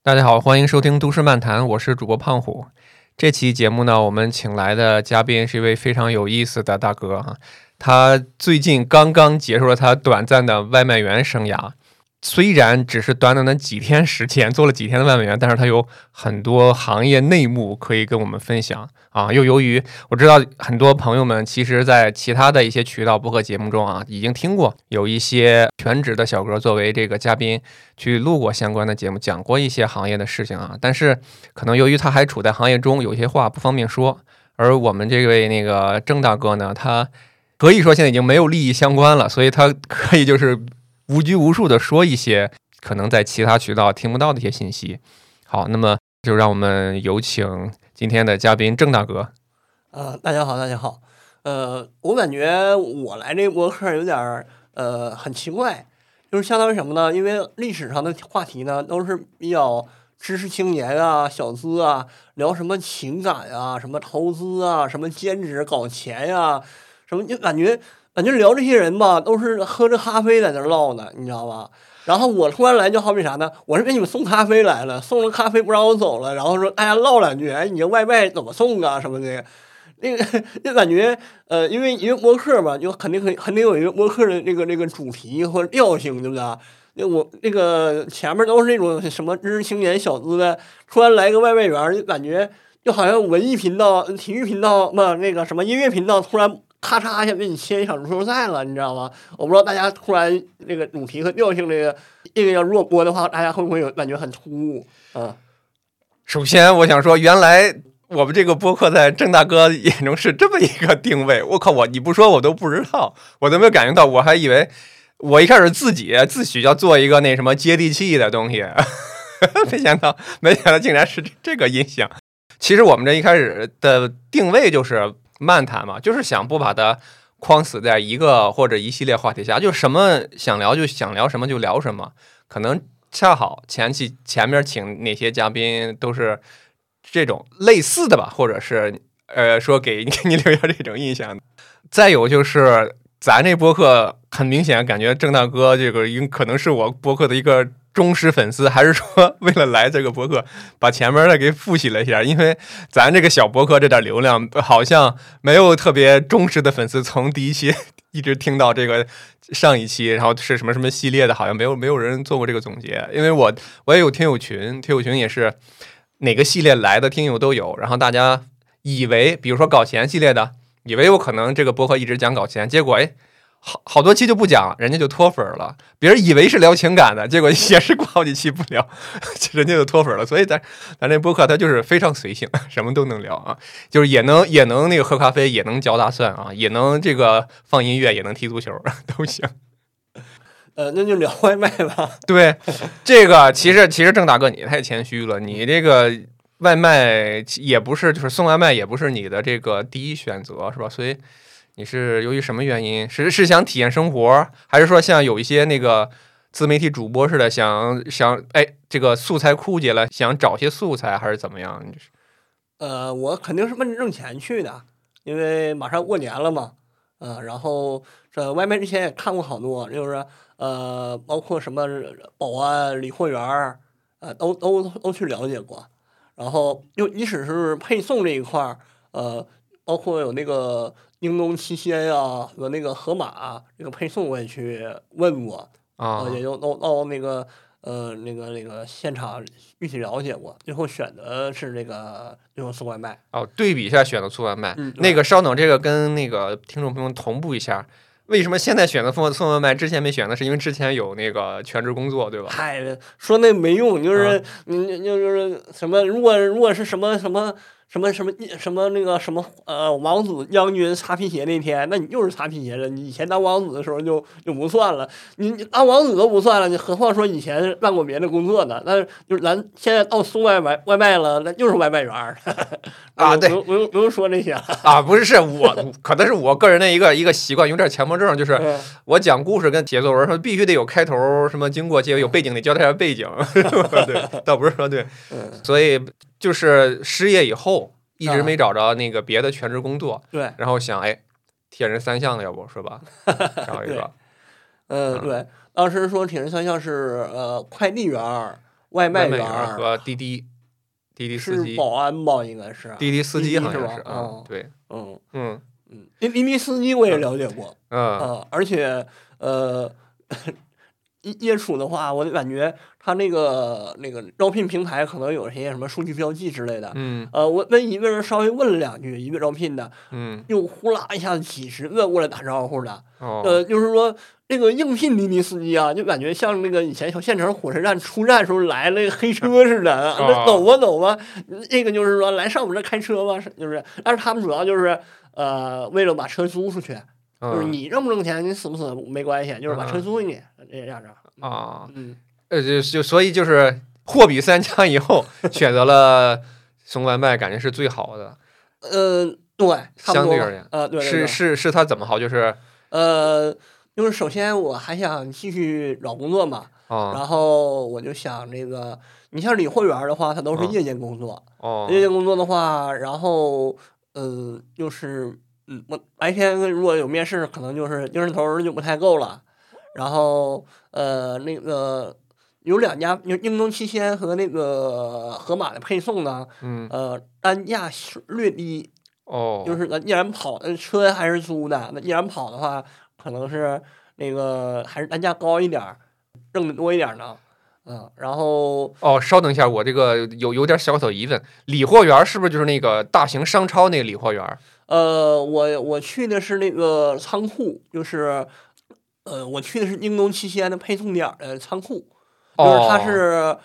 大家好，欢迎收听《都市漫谈》，我是主播胖虎。这期节目呢，我们请来的嘉宾是一位非常有意思的大哥哈，他最近刚刚结束了他短暂的外卖员生涯。虽然只是短短的几天时间做了几天的外卖员，但是他有很多行业内幕可以跟我们分享啊。又由于我知道很多朋友们其实在其他的一些渠道播客节目中啊，已经听过有一些全职的小哥作为这个嘉宾去录过相关的节目，讲过一些行业的事情啊。但是可能由于他还处在行业中，有些话不方便说。而我们这位那个郑大哥呢，他可以说现在已经没有利益相关了，所以他可以就是无拘无束的说一些可能在其他渠道听不到的一些信息。好，那么就让我们有请今天的嘉宾郑大哥。 大家好，大家好。我感觉我来这个博客有点很奇怪，就是相当于什么呢？因为历史上的话题呢都是比较知识青年啊、小资啊，聊什么情感啊、什么投资啊、什么兼职搞钱呀、什么就感觉聊这些人吧，都是喝着咖啡在那唠呢，你知道吧？然后我突然来，就好比啥呢？我是给你们送咖啡来了，送了咖啡不让我走了，然后说大家唠两句，哎，你这外卖怎么送啊什么的，那个就感觉因为一个播客嘛，就肯定有一个播客的这个主题或者调性，对不对？我那个前面都是那种什么知识青年小资的，突然来个外卖员，就感觉就好像文艺频道、体育频道嘛，那个什么音乐频道突然咔嚓一下给你切一场足球赛了，你知道吗？我不知道大家突然这个主题和调性这个要弱播的话，大家会不会有感觉很突兀啊？ 首先我想说，原来我们这个播客在郑大哥眼中是这么一个定位。我靠，你不说我都不知道，我都没有感觉到，我还以为我一开始自己自诩要做一个那什么接地气的东西，没想到竟然是这个印象。其实我们这一开始的定位就是漫谈嘛，就是想不把它框死在一个或者一系列话题下，就什么想聊就想聊什么就聊什么。可能恰好前面请哪些嘉宾都是这种类似的吧，或者是说给你留下这种印象。再有就是咱这播客很明显感觉郑大哥这个可能是我播客的一个忠实粉丝，还是说为了来这个播客把前面的给复习了一下？因为咱这个小播客这点流量好像没有特别忠实的粉丝，从第一期一直听到这个上一期，然后是什么什么系列的，好像没有人做过这个总结。因为我也有听友群也是哪个系列来的听友都有，然后大家以为比如说搞钱系列的，以为我可能这个播客一直讲搞钱，结果好多期就不讲，人家就脱粉了。别人以为是聊情感的，结果也是过好几期不聊，人家就脱粉了。所以咱这播客它就是非常随性，什么都能聊啊，就是也能那个喝咖啡，也能嚼大蒜啊，也能这个放音乐，也能踢足球，都行。 那就聊外卖吧。 对，这个其实郑大哥你太谦虚了，你这个外卖也不是，就是送外卖也不是你的这个第一选择，是吧？所以你是由于什么原因？是想体验生活，还是说像有一些那个自媒体主播似的，想这个素材枯竭了，想找些素材，还是怎么样？ 我肯定是奔着挣钱去的，因为马上过年了嘛。然后这外卖之前也看过好多，就是包括什么保安、理货员儿，都去了解过。然后即使是配送这一块儿，包括有那个京东七鲜呀和那个盒马这个配送我也去问过啊， 也都到那个现场具体了解过，最后选的是最后送外卖。 哦，对比一下选的送外卖， 那个稍等，这个跟那个听众朋友们同步一下。为什么现在选择送外卖，之前没选的？是因为之前有那个全职工作，对吧？ 嗨，说那没用，就是就是什么，如果是什么那个什么王子将军擦皮鞋那天，那你就是擦皮鞋了。你以前当王子的时候就不算了，你当王子都不算了，你何况说以前干过别的工作呢？那就是咱现在到送外卖了，那就是外卖员啊，对， 不用说这些了啊，不是我可能是我个人的一个习惯，有点强迫症，就是我讲故事跟写作文说必须得有开头，什么经过，有背景得交代一下背景，对，倒不是说对，所以就是失业以后一直没找着那个别的全职工作， 对， 然后想铁人三项的，要不是吧？找一个， 对，当时说铁人三项是快递员， 外卖员员和滴滴司机， 是保安吧？应该是滴滴司机好像是吧？ 啊，对， 滴滴司机我也了解过，而且业主的话，我就感觉他那个招聘平台可能有些什么数据标记之类的。我跟一个人稍微问了2句，一个招聘的，又呼啦一下子几十个过来打招呼的。就是说那个应聘滴滴司机啊，就感觉像那个以前小县城火车站出站时候来那个黑车似的，那走吧走吧。这个就是说来上我们这开车吧，就是，但是他们主要就是为了把车租出去。就是你挣不挣钱，你死不死没关系，就是把车租给你这样子啊。就所以就是货比三家以后，选择了送外卖，感觉是最好的。 对， 相对而言， 对， 是他怎么好？就是就是首先我还想继续找工作嘛，然后我就想这个，你像理货员的话，他都是夜间工作，夜间工作的话，然后就是。我白天如果有面试，可能就是精神头就不太够了。然后那个有2家，京东期鲜和那个盒马的配送呢，单价略低。就是既然跑车还是租的，那既然跑的话，可能是那个还是单价高一点，挣的多一点呢。然后稍等一下，我这个有点小小疑问，理货员是不是就是那个大型商超那个理货员？ 我去的是那个仓库，就是我去的是京东期鲜的配送点的仓库，就是他是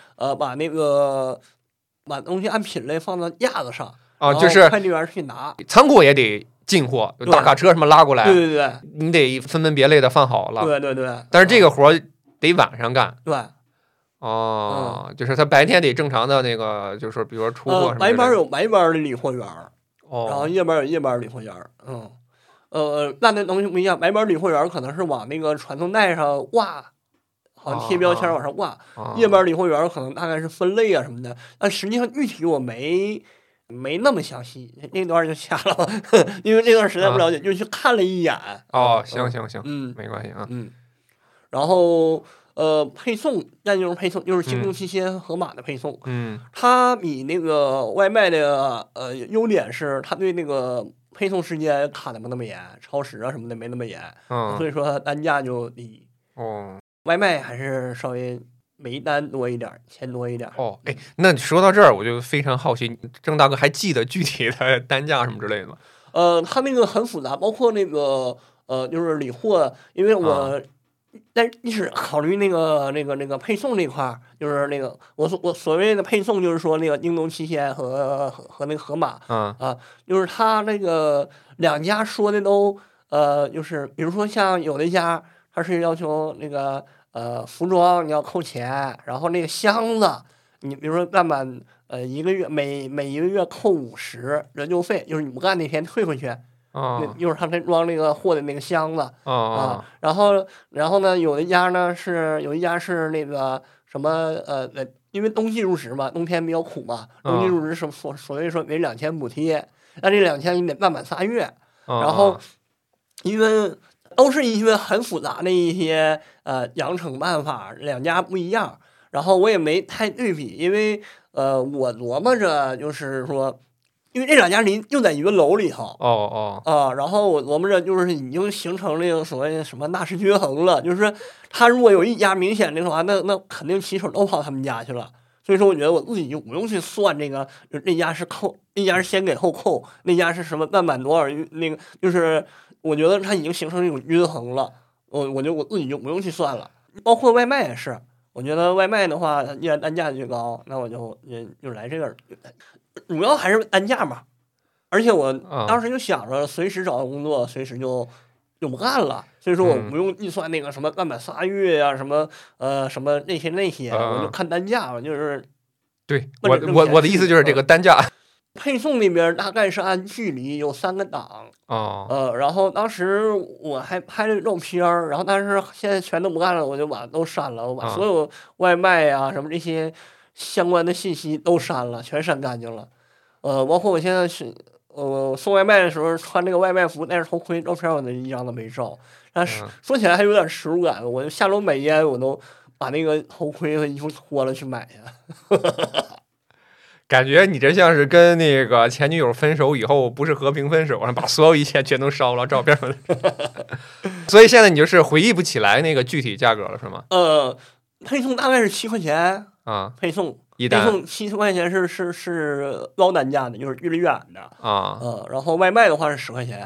把东西按品类放到架子上， 就是快递员去拿， 仓库也得进货，大卡车什么拉过来， 对， 你得分门别类的放好了， 对， 但是这个活得晚上干， 对。 就是他白天得正常的那个，就是比如说出货什么的。 白班有白班的理货员，然后夜班有夜班理货员。那东西不一样，白班理货员可能是往那个传送带上挂，好像贴标签往上挂。夜班理货员可能大概是分类啊什么的，但实际上具体我没那么详细，那段就掐了，因为那段实在不了解，就去看了一眼。 行，没关系啊。 然后。配送，那就是配送，就是京东期鲜盒马的配送。它比那个外卖的优点是，它对那个配送时间卡的没那么严，超时啊什么的没那么严。所以说单价就低。外卖还是稍微每一单多一点，钱多一点。 那说到这儿，我就非常好奇，郑大哥还记得具体的单价什么之类的吗？ 它那个很复杂，包括那个就是理货，因为我。但你是考虑那个配送这块儿，就是那个我所谓的配送，就是说那个京东期鲜和那个盒马，就是他那个2家说的都就是比如说像有的家他是要求那个服装你要扣钱，然后那个箱子你比如说干满1个月每1个月扣50人就费，就是你不干那天退回去。就是他装那个货的那个箱子然后呢，有一家是那个什么因为冬季入职嘛，冬天比较苦嘛，冬季入职所谓说给2000补贴，那这2000你得办满3月，然后因为都是因为很复杂的一些养成办法，2家不一样，然后我也没太对比，因为我琢磨着就是说。因为这2家就在一个楼里头，然后我琢磨着就是已经形成这个所谓什么纳什均衡了，就是他如果有一家明显的话，那肯定骑手都跑他们家去了，所以说我觉得我自己就不用去算这个，那家是扣，那家是先给后扣，那家是什么办满多少，那个就是我觉得它已经形成一种均衡了，我自己就不用去算了，包括外卖也是，我觉得外卖的话，既然单价最高，那我就来这个。主要还是单价嘛，而且我当时就想着随时找到工作，随时就不干了，所以说我不用计算那个什么干满3月呀，什么什么那些，我就看单价，就是对我的意思就是这个单价。 配送那边大概是按距离有3个档然后当时我还拍了照片，然后但是现在全都不干了，我就把都删了，我把所有外卖呀什么这些。相关的信息都删了，全删干净了，包括我现在是送外卖的时候穿这个外卖服戴着头盔，照片我一张都没照，但是说起来还有点耻辱感，我就下楼买烟我都把那个头盔和衣服脱了去买去。 感觉你这像是跟那个前女友分手以后，不是和平分手，把所有一切全都烧了，照片上所以现在你就是回忆不起来那个具体价格了，是吗？ 配送大概是7块钱啊， 配送一单 7块钱是高单价的，就是距离远的啊。 然后外卖的话是10块钱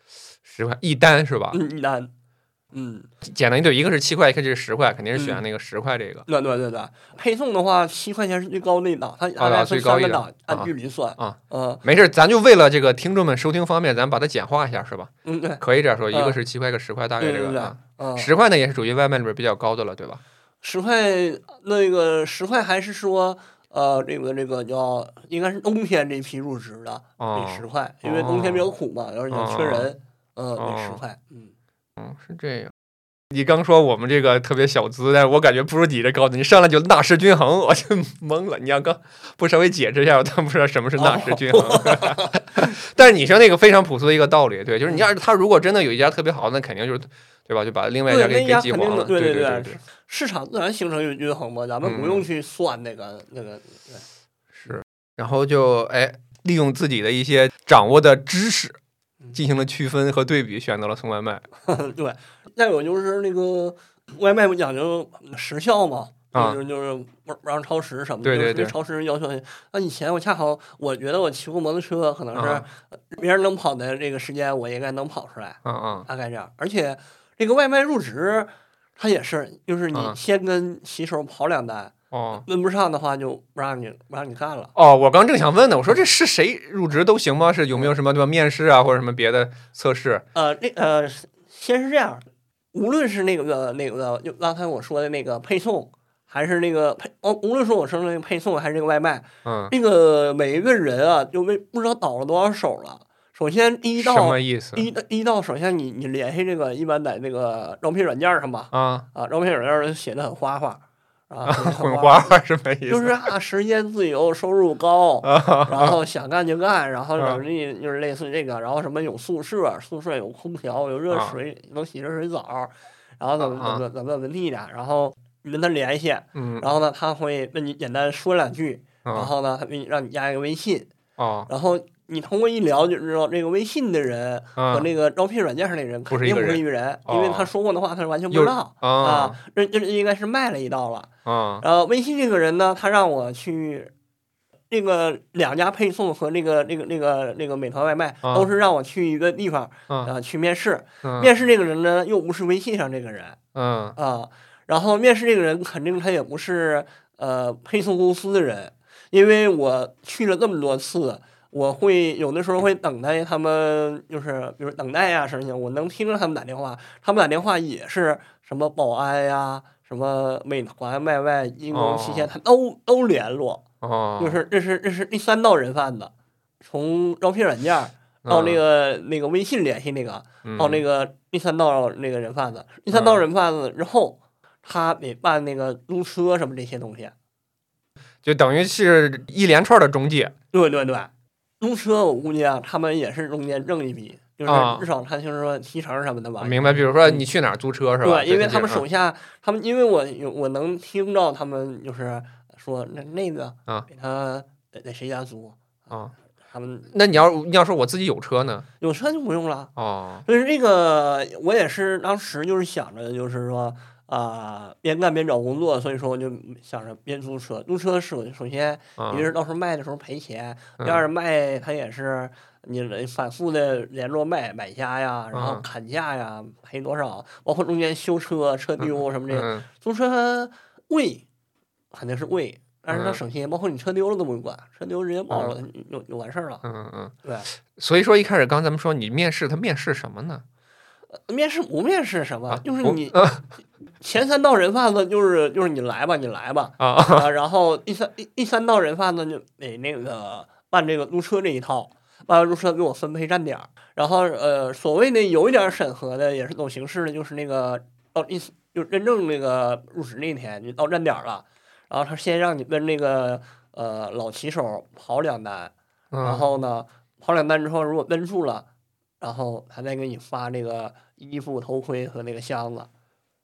，10块一单是吧？ 一单。 简单一对，一个是7块，一个是10块，肯定是选那个10块这个。 对，配送的话7块钱是最高的一档，它大概分3个档，按距离算啊。没事，咱就为了这个听众们收听方便，咱把它简化一下，是吧？ 对， 可以这样说，一个是7块，一个10块，大概这个。10块呢也是属于外卖里边比较高的了，对吧 ？10块那个10块还是说这个叫应该是冬天这批入职的，给10块，因为冬天比较苦嘛，而且缺人，给10块， 是这样。你刚说我们这个特别小资，但是我感觉不如你这高的，你上来就纳什均衡，我就懵了。你要刚不稍微解释一下，我都不知道什么是纳什均衡。但是你说那个非常朴素的一个道理，对，就是你要是他如果真的有一家特别好，那肯定就是对吧？就把另外一家给激黄了。对， 市场自然形成均衡嘛，咱们不用去算那个。 是，然后就利用自己的一些掌握的知识。进行了区分和对比，选择了送外卖。 对，再有就是那个外卖不讲究时效嘛，就是不让超时什么的。 对， 超时要求。那以前我恰好我觉得我骑过摩托车，可能是别人能跑的这个时间，我应该能跑出来。大概这样。而且这个外卖入职，它也是，就是你先跟骑手跑2单。跟不上的话就不让你干了。 我刚正想问呢，我说这是谁入职都行吗？是有没有什么对吧面试啊或者什么别的测试？ 先是这样，无论是那个就刚才我说的那个配送，还是那个无论说我说那个配送还是这个外卖，那个每一个人啊，就不知道倒了多少手了。首先第一道什么意思？ 第一道，首先你联系这个一般在那个招聘软件上吧，招聘软件写的很花花。 混花是什么意思？ 就是时间自由，收入高，然后想干就干，然后能力就是类似这个，然后什么有宿舍有空调，有热水，能洗热水澡，然后怎么地的，然后你跟他联系，然后呢他会跟你简单说2句，然后呢他让你加一个微信，然后你通过一聊就知道这个微信的人和那个招聘软件上的人肯定不是一个人，因为他说过的话他是完全不知道这应该是卖了一道了。然后微信这个人呢，他让我去那个2家配送和那个美团外卖都是让我去一个地方去面试。面试这个人呢又不是微信上这个人然后面试这个人肯定他也不是配送公司的人，因为我去了这么多次。我会有的时候会等待他们，就是比如等待呀什么，我能听着他们打电话，他们打电话也是什么保安呀、什么美团外卖、京东旗舰，他都联络。就是这是第3道人贩子，从招聘软件到那个微信联系那个，到那个第3道那个人贩子，第3道人贩子之后，他得办那个租车什么这些东西， 就等于是一连串的中介。 对。租车我估计他们也是中间挣一笔，就是至少他就是说提成什么的吧。 明白，比如说你去哪儿租车是吧？ 对，因为他们手下，因为我能听到他们就是说那个给他在谁家租他们那你要说我自己有车呢？ 有车就不用了所以这个我也是当时就是想着就是说。边干边找工作，所以说我就想着边租车。租车首先一个是到时候卖的时候赔钱，第二卖它也是你反复的联络买家呀，然后砍价呀，赔多少，包括中间修车丢什么的。租车贵，肯定是贵，但是它省心，包括你车丢了都不用管，车丢直接报了就完事儿了。对。 所以说一开始刚咱们说你面试，他面试什么呢？ 面试不面试什么，就是你前3道人贩子就是你来吧然后第三道人贩子就得那个办这个租车这一套，办完租车给我分配站点，然后所谓的有一点审核的也是走形式的，就是那个就真正那个入职那天你到站点了，然后他先让你跟那个老骑手跑2单，然后呢跑2单之后如果跟住了。然后他再给你发那个衣服、头盔和那个箱子。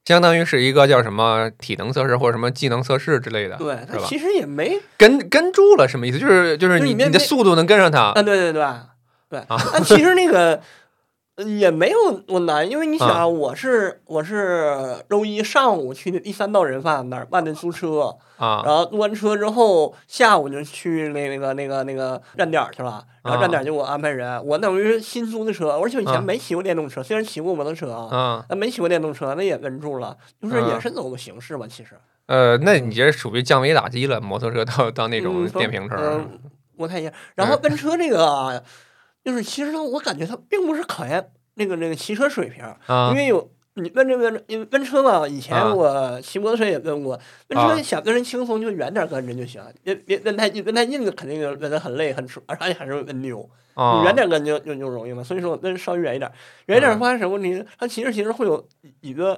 相当于是一个叫什么体能测试或者什么技能测试之类的。 对，它是吧其实也没跟住了什么意思？就是你的速度能跟上它啊，对，但其实那个也没有多难，因为你想，我是周一上午去的第3道人贩那儿办的租车啊， 然后租完车之后，下午就去那个站点去了，然后站点就给我安排人，我等于是新租的车，而且以前没骑过电动车，虽然骑过摩托车啊，但没骑过电动车，那也跟住了，就是也是走个形式吧，其实。 那你这属于降维打击了，摩托车到那种电瓶车， 不太一样。然后奔车这个就是其实我感觉它并不是考验那个骑车水平，因为你因为奔车嘛，以前我骑摩托车也奔过，奔车想跟人轻松就远点跟着就行，别奔太近，奔太近肯定奔得很累很而且还是会奔丢。你远点跟就容易嘛，所以说我奔稍微远一点，远一点发现什么问题？它其实会有一个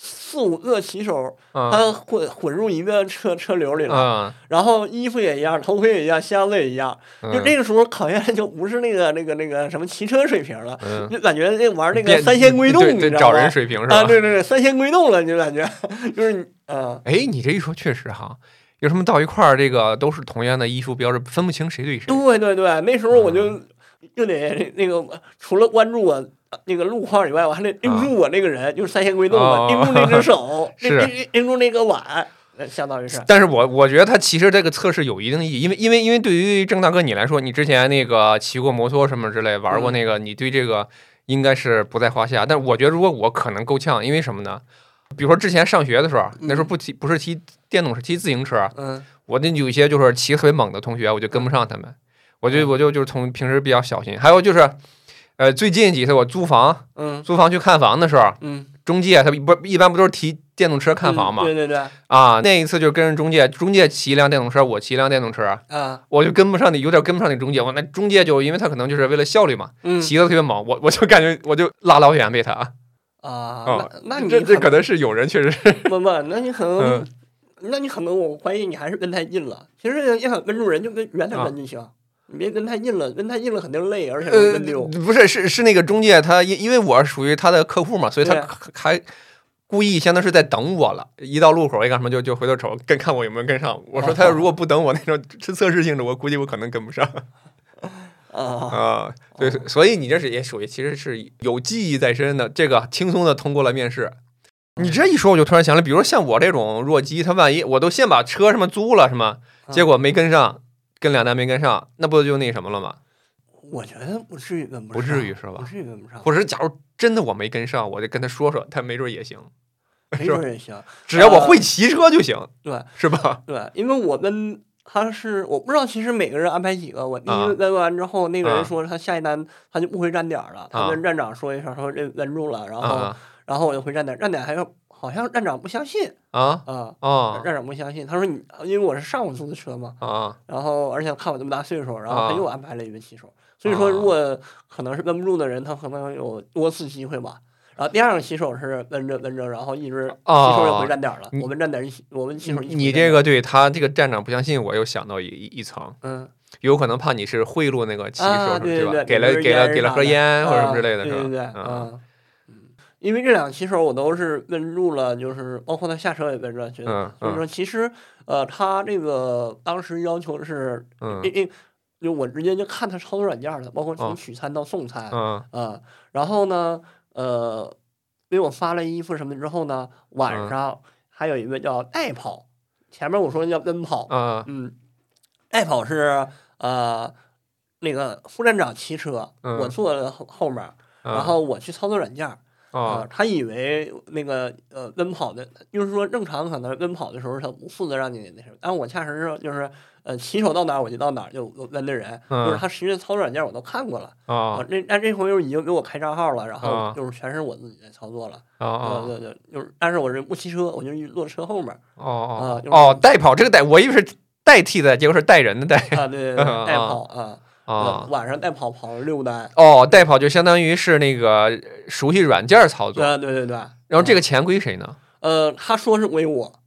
4、5个骑手，他混入一个车流里了，然后衣服也一样，头盔也一样，箱子也一样，就这个时候考验就不是那个什么骑车水平了，就感觉玩那个三仙归洞，你知道吗？ 找人水平是吧？ 啊，对，三仙归洞了，就感觉就是哎，你这一说确实哈，有什么到一块儿，这个都是同样的艺术标志，分不清谁对谁。 对，那时候我就得那个除了关注我那个路况以外，我还得盯住我那个人，就是三仙归洞嘛，盯住那只手，盯住那个碗，相当于是。 但是我觉得他其实这个测试有一定意义，因为对于郑大哥你来说，你之前那个骑过摩托什么之类，玩过那个，你对这个应该是不在话下。但我觉得如果我可能够呛，因为什么呢？比如说之前上学的时候，那时候不是骑电动车，骑自行车，我那有一些就是骑特别猛的同学，我就跟不上他们，我就是从平时比较小心。还有就是。最近几次我租房去看房的时候，中介他一般不都是提电动车看房嘛？ 对啊，那一次就跟着中介骑一辆电动车，我骑一辆电动车我就跟不上有点跟不上那中介，我那中介就因为他可能就是为了效率嘛，骑得特别猛，我就感觉我就拉老远被他那你这可能是有人确实是不，那你可能那你可能我怀疑你还是跟太近了，其实要想跟住人就跟远点跟就行。你别跟太近了，跟太近了肯定累，而且会跟丢。 不是那个中介，他因为我属于他的客户嘛，所以他还故意相当是在等我了。一到路口一干什么就回头瞅，看我有没有跟上。我说他如果不等我那种是测试性质，我估计我可能跟不上。对，所以你这是也属于其实是有记忆在身的，这个轻松的通过了面试。你这一说，我就突然想了，比如说像我这种弱鸡，他万一我都先把车什么租了什么，结果没跟上。跟2单没跟上，那不就那什么了吗？ 我觉得不至于跟不上， 不至于是吧？ 不至于跟不上。 或者假如真的我没跟上，我就跟他说，他没准也行， 没准也行， 只要我会骑车就行， 对， 是吧？ 对，因为我跟他是我不知道，其实每个人安排几个，我第一个跟完之后，那个人说他下一单他就不回站点了，他跟站长说一声，说这稳住了，然后我就回站点，站点还有。好像站长不相信站长不相信，他说你因为我是上午租的车嘛然后而且看我这么大岁数，然后他又安排了一位骑手，所以说如果可能是跟不住的人，他可能有多次机会吧。然后第2个骑手是跟着，然后一直骑手也回站点了，我们站点我们骑手一起。 你这个对他这个站长不相信，我又想到一层，有可能怕你是贿赂那个骑手， 对吧？给了盒烟或者什么之类的， 对因为这2个骑手我都是跟住了，就是包括他下车也跟着去的，所以说其实他这个当时要求是就我直接就看他操作软件了，包括从取餐到送餐然后呢给我发了衣服什么之后呢，晚上还有一个叫代跑，前面我说叫跟跑代跑是那个副站长骑车，我坐后面，然后我去操作软件。他以为那个跟跑的，就是说正常可能跟跑的时候他不负责让你那什么，但我恰实是就是骑手到哪我就到哪，就跟的人，就是他实际操作软件我都看过了但这回又已经给我开账号了，然后就是全是我自己在操作了对，就是但是我是不骑车，我就坐车后面代跑这个我以为是代替的，结果是带人的代对代跑晚上代跑了6单代跑就相当于是那个熟悉软件操作对然后这个钱归谁呢？ 他说是归我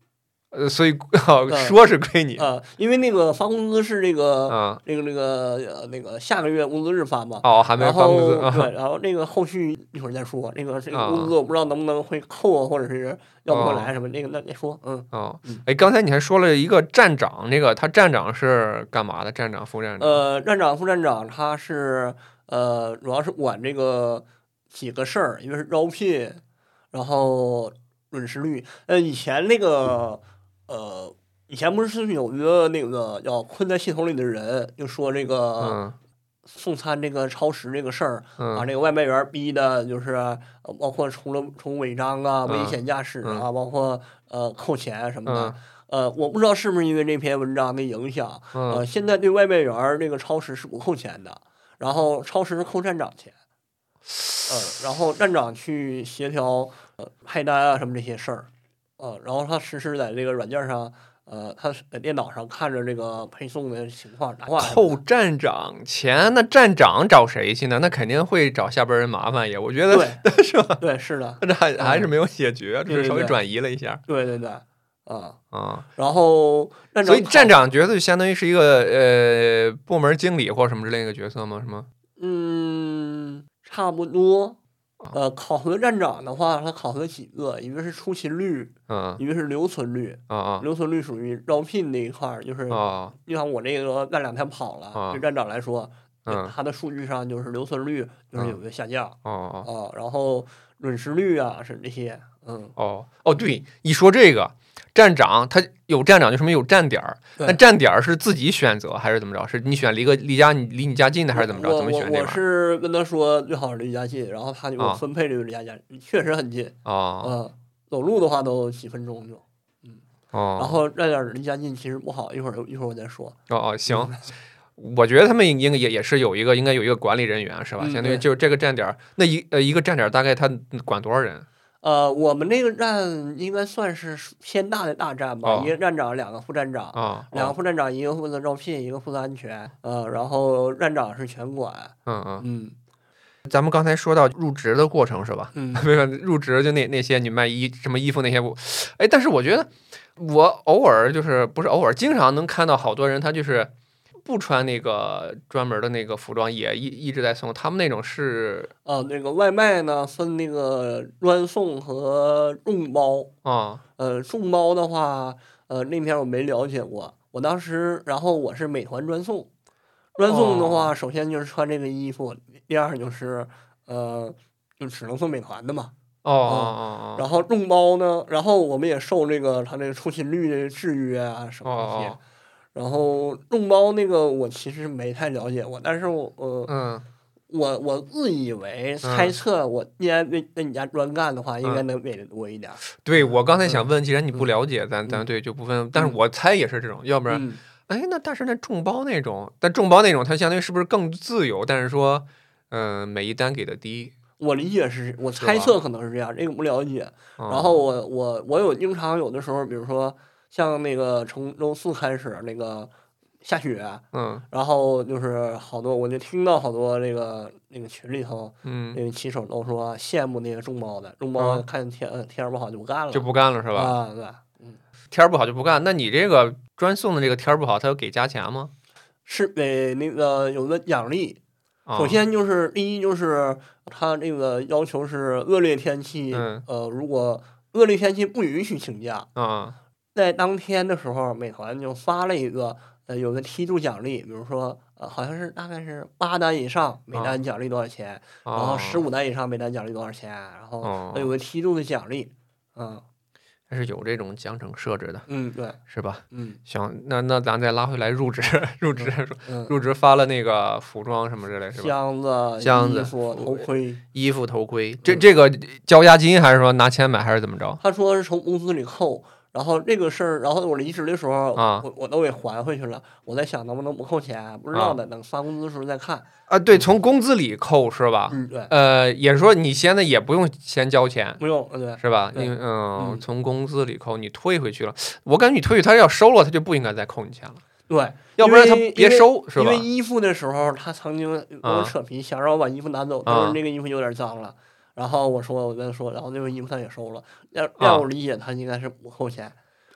所以说是归你因为那个发工资是那个下个月工资日发嘛。 还没发工资对，然后那个后续一会儿再说。这个工资我不知道能不能会扣或者是要不回来什么，那个那再说。 刚才你还说了一个站长，那个他站长是干嘛的？站长、副站长？ 站长、副站长他是主要是管这个几个事儿，一个是招聘，然后准时率。以前那个以前不是有一个那个叫困在系统里的人，就说这个送餐这个超时这个事儿，把这个外卖员逼的，就是包括从违章啊、危险驾驶啊，包括扣钱什么的。我不知道是不是因为这篇文章的影响，现在对外卖员这个超时是不扣钱的，然后超时是扣站长钱，然后站长去协调派单啊什么这些事儿，然后他实时在这个软件上。他在电脑上看着这个配送的情况， 扣站长钱，那站长找谁去呢？那肯定会找下边人麻烦也，我觉得对是吧？ 对，是的， 这还是没有解决，只是稍微转移了一下。 对，然后所以站长角色就相当于是一个部门经理或者什么之类的角色吗？是吗？ 差不多。考核站长的话，他考核几个，一个是出勤率，一个是留存率，留存率属于招聘那一块儿，就是就像我这个干2天跑了，对站长来说，他的数据上就是留存率就是有个下降，然后准时率啊是这些， 对，一说这个。站长他有站长，就说明有站点儿。那站点儿是自己选择还是怎么着？是你选离你家近的还是怎么着？怎么选这玩意儿？ 我是跟他说最好是离家近，然后他就给我分配这个离家近，确实很近走路的话都几分钟就，然后站点离家近其实不好，一会儿我再说。 行，我觉得他们应该也是应该有一个管理人员是吧？相当于就是这个站点，那一个站点大概他管多少人？ 我们那个站应该算是偏大的大站吧，一个站长，2个副站长，两个副站长，一个负责招聘，一个负责安全，然后站长是全管。 咱们刚才说到入职的过程是吧？入职就那些你卖什么衣服那些但是我觉得我偶尔就是不是偶尔，经常能看到好多人他就是不穿那个专门的那个服装，也一直在送。他们那种是那个外卖呢分那个专送和众包众包的话，那天我没了解过。我当时，然后我是美团专送，专送的话，首先就是穿这个衣服，第二就是就只能送美团的嘛。然后众包呢，然后我们也受这个他这个出勤率的制约啊什么这些。然后众包那个我其实没太了解过，但是我自以为猜测，我既然为你家专干的话，应该能给的多一点。 对，我刚才想问，既然你不了解，咱对就不分。但是我猜也是这种，要不然，但是那众包那种，它相当于是不是更自由？但是说，每一单给的低。 我理解是，我猜测可能是这样，这个不了解。然后我经常有的时候，比如说。像那个从周4开始那个下雪，然后就是好多，我就听到好多那个群里头，那个骑手都说羡慕那个众包的，众包看天不好就不干了， 是吧？ 对， 天不好就不干。那你这个专送的这个天不好，他有给加钱吗？ 是给那个有个奖励。首先就是第一就是他这个要求是恶劣天气，如果恶劣天气不允许请假在当天的时候，美团就发了一个有个梯度奖励，比如说好像是大概是8单以上每单奖励多少钱，然后15单以上每单奖励多少钱，然后有个梯度的奖励， 还是有这种奖惩设置的， 对， 是吧？行，那咱再拉回来入职发了那个服装什么之类是吧？ 箱子、 衣服、头盔，这个交押金还是说拿钱买还是怎么着？ 他说是从工资里扣。然后这个事儿，然后我离职的时候，我都给还回去了。我在想能不能不扣钱，不知道的，等发工资的时候再看。 对，从工资里扣是吧？ 对。 也是说你现在也不用先交钱， 不用，对， 是吧？因为从工资里扣，你退回去了。我感觉你退回去，他要收了，他就不应该再扣你钱了。 对， 要不然他别收，是吧？ 因为衣服的时候，他曾经跟我扯皮，想让我把衣服拿走，但是那个衣服有点脏了。然后我跟他说，然后那个衣服他也收了。让我理解，他应该是不扣钱。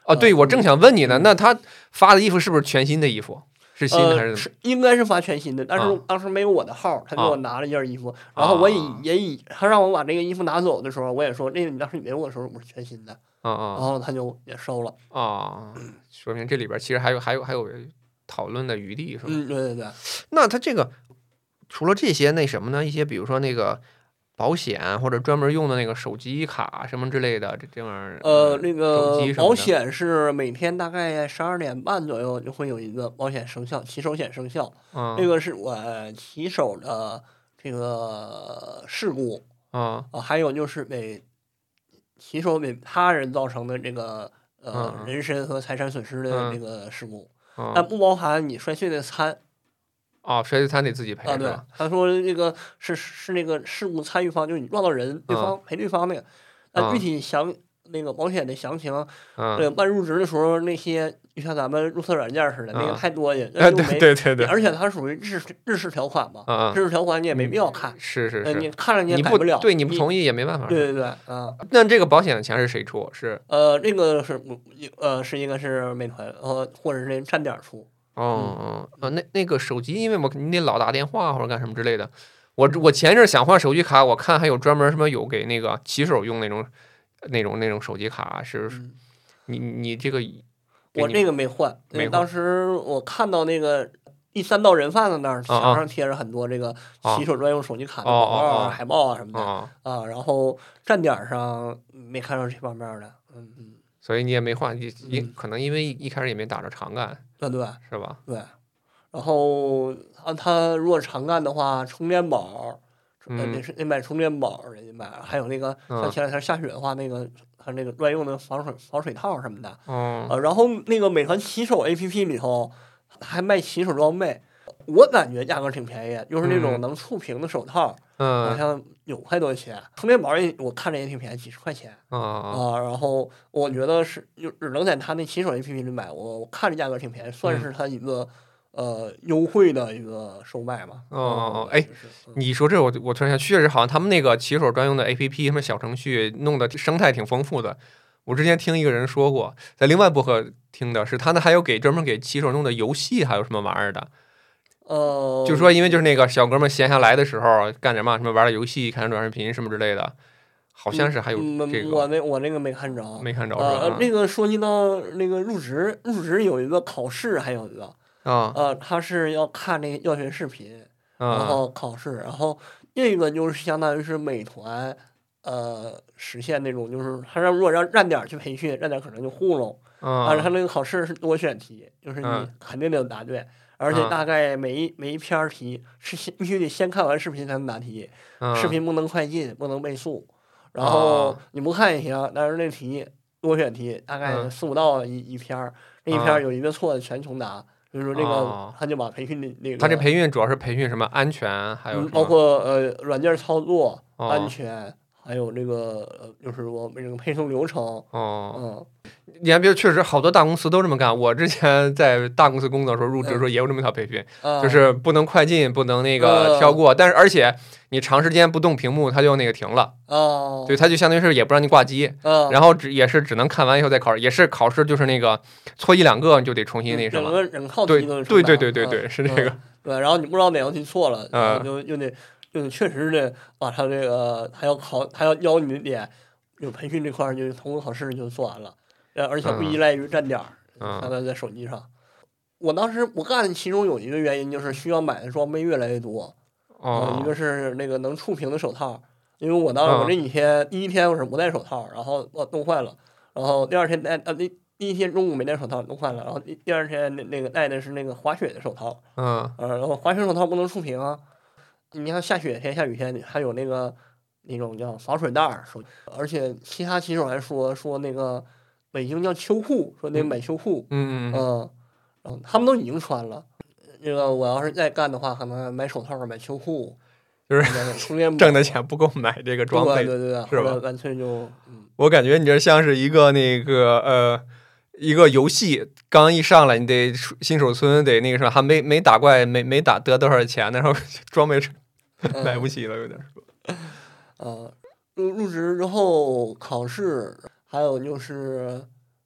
哦，对，我正想问你呢，那他发的衣服是不是全新的衣服？是新的还是？ 应该是发全新的，但是当时没有我的号，他给我拿了一件衣服，然后我也他让我把这个衣服拿走的时候，我也说那个你当时给我的时候我是全新的，然后他就也收了。 说明这里边其实还有讨论的余地，是吧？ 对。 那他这个除了这些那什么呢？一些比如说那个保险或者专门用的那个手机卡什么之类的，这样那个保险是每天大概12点半左右就会有一个保险生效，骑手险生效。这个是我骑手的这个事故还有就是骑手给他人造成的这个人身和财产损失的这个事故，但不包含你摔碎的餐。 摔碎餐得自己赔对，他说那个是那个事故参与方，就是你撞到人，对方赔对方的。具体那个保险的详情，办入职的时候那些就像咱们注册软件似的，那个太多了， 对， 而且它属于日式条款嘛，日式条款你也没必要看， 是， 你看了你也改不了， 对，你不同意也没办法。 对， 那这个保险的钱是谁出？是这个是应该是美团或者是站点出。 那个手机，因为你得老打电话或者干什么之类的。我前一阵想换手机卡，我看还有专门什么有给那个骑手用那种手机卡，是你这个我这个没换，因为当时我看到那个第3道人贩子那儿墙上贴着很多这个骑手专用手机卡的广告海报什么的然后站点上没看到这方面的， 所以你也没换，可能因为一开始也没打着长干， 对， 是吧？ 对，然后他如果长干的话，充电宝，得买充电宝，人家买，还有那个像前两天下雪的话，那个他那个专用的防水套什么的，然后那个美团骑手 APP 里头还卖骑手装备，我感觉价格挺便宜，就是那种能触屏的手套，好像9块多钱，充电宝我看着也挺便宜，几十块钱然后我觉得就只能在他那骑手 APP 里买，我看着价格挺便宜，算是他一个优惠的一个售卖嘛。 你说这我突然想，确实好像他们那个骑手专用的 APP 什么小程序弄的生态挺丰富的。我之前听一个人说过，在另外播客听的是他那还有专门给骑手弄的游戏，还有什么玩意儿的。就说因为就是那个小哥们闲下来的时候干什么玩点游戏，看短视频什么之类的，好像是还有这个。 我那个没看着， 那个说起到那个入职有一个考试，还有一个他是要看那个教学视频，然后考试，然后这个就是相当于是美团实现那种，就是他如果让站点去培训，站点可能就糊弄，但是他那个考试是多选题，就是你肯定得答对。而且大概每一篇题是必须得先看完视频才能答题，视频不能快进，不能倍速，然后你不看也行，但是那题多选题大概4、5道一篇，那一篇有一个错的全重答，就是说这个他就把培训的那个， 他这培训主要是培训什么安全，还有包括软件操作、安全，还有这个就是我们这个配送流程。 你还别说，确实好多大公司都这么干。我之前在大公司工作的时候，入职的时候也有这么一套培训，就是不能快进，不能那个跳过，但是而且你长时间不动屏幕，它就那个停了。对，它就相当于是也不让你挂机。然后也是只能看完以后再考试，也是考试就是那个错1、2个你就得重新那什么。 整套题都对，是这个。 对，然后你不知道哪道题错了，就得确实得把他这个还要教你的点，有培训这块就通过考试就做完了。而且不依赖于站点，在手机上。我当时不干，其中有一个原因就是需要买的装备越来越多。一个是那个能触屏的手套，因为我这几天第一天我是不戴手套，然后我弄坏了，然后第二天第一天中午没戴手套弄坏了，然后第二天那个戴的是那个滑雪的手套，然后滑雪手套不能触屏啊。你像下雪天、下雨天还有那种叫防水袋，而且其他骑手还说那个。北京叫秋裤，说得买秋裤，他们都已经穿了。这个我要是再干的话，可能买手套、买秋裤， 就是挣的钱不够买这个装备， 对， 是吧？ 干脆就， 我感觉你这像是一个一个游戏，刚一上来你得新手村得那个什么，还没打怪，没打得多少钱，然后装备买不起了，有点。 入职之后考试。还有就是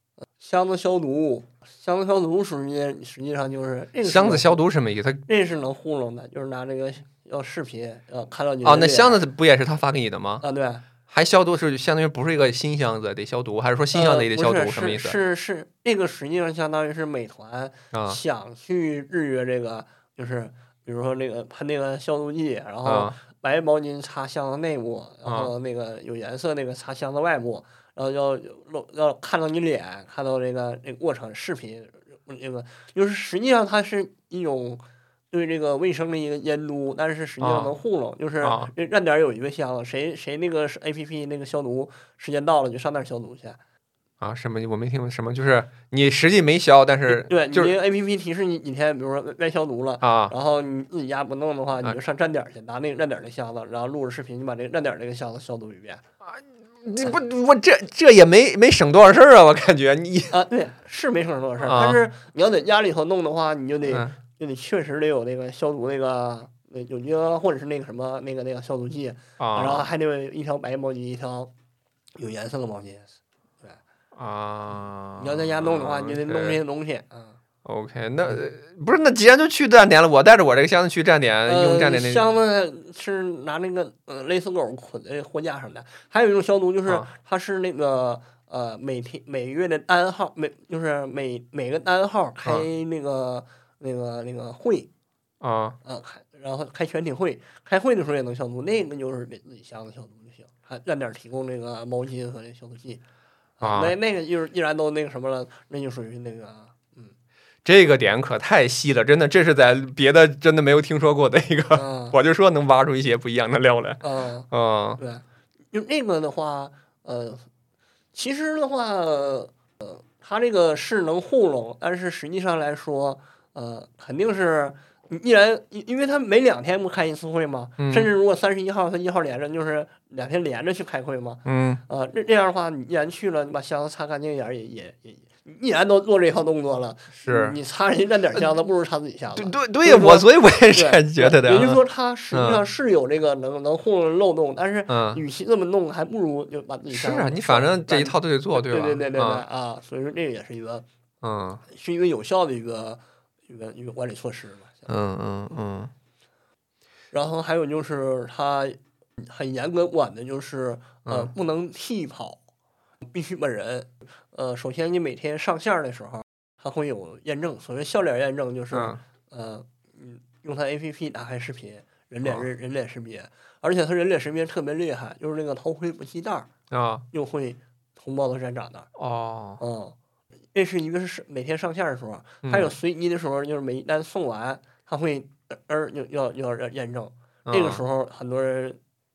箱子消毒，箱子消毒实际上就是这个箱子消毒什么意思？ 这是能糊弄的，就是拿这个要视频看到你哦，那箱子不也是他发给你的吗？ 啊，对。 还消毒是相当于不是一个新箱子得消毒，还是说新箱子也得消毒？什么意思？ 是这个实际上相当于是美团想去制约这个，就是比如说那个喷那个消毒剂，然后白毛巾擦箱子内部，然后那个有颜色那个擦箱子外部，然后要看到你脸，看到这个过程视频，那个就是实际上它是一种对这个卫生的一个监督，但是实际上能糊弄，就是站点有一个箱子，谁那个 APP 那个消毒时间到了就上那儿消毒去。 啊，什么？我没听懂什么，就是你实际没消，但是对， 就是你 APP 提示你今天比如说该消毒了啊， 然后你自己家不弄的话，你就上站点去拿那个站点的箱子，然后录着视频，你把这个站点这个箱子消毒一遍。 你不，我这也没省多少事儿啊，我感觉你对，是没省多少事儿，但是你要在家里头弄的话，你就得确实得有那个消毒那个酒精或者是那个什么那个消毒剂然后还得有一条白毛巾，一条有颜色的毛巾。对啊， 你要在家弄的话，你就得弄这些东西 OK， 那不是那既然就去站点了，我带着我这个箱子去站点，用站点那箱子是拿那个类似狗捆在货架上的。还有一种消毒就是它是那个每月的单号就是每个单号开那个会然后开全体会，开会的时候也能消毒，那个就是给自己箱子消毒就行。还站点提供那个毛巾和那消毒剂那个就是既然都那个什么了，那就属于那个。 这个点可太细了，真的，这是在别的真的没有听说过的一个，我就说能挖出一些不一样的料来。 对，就那个的话，其实的话，它这个是能糊弄，但是实际上来说，肯定是因为他每2天不开一次会吗？甚至如果31号他1号连着，就是2天连着去开会吗？这样的话，你既然去了，你把箱子擦干净一点也。既然都做这套动作了， 是你擦人家站点箱子，不如擦自己箱子。 对，所以我也是觉得的。 也就是说，它实际上是有这个能糊弄漏洞，但是与其这么弄，还不如就把自己箱子。 是啊，你反正这一套都得做，对吧？ 对所以说这个也是一个是一个有效的一个管理措施嘛。然后还有就是它很严格管的就是不能替跑，必须本人。首先你每天上线的时候，它会有验证，所谓笑脸验证就是用它 APP 打开视频，人脸识别，而且它人脸识别特别厉害，就是那个头盔不系带又会通报到站长那儿。这是一个是每天上线的时候，还有随机的时候，就是每一单送完，它会要验证。这个时候很多人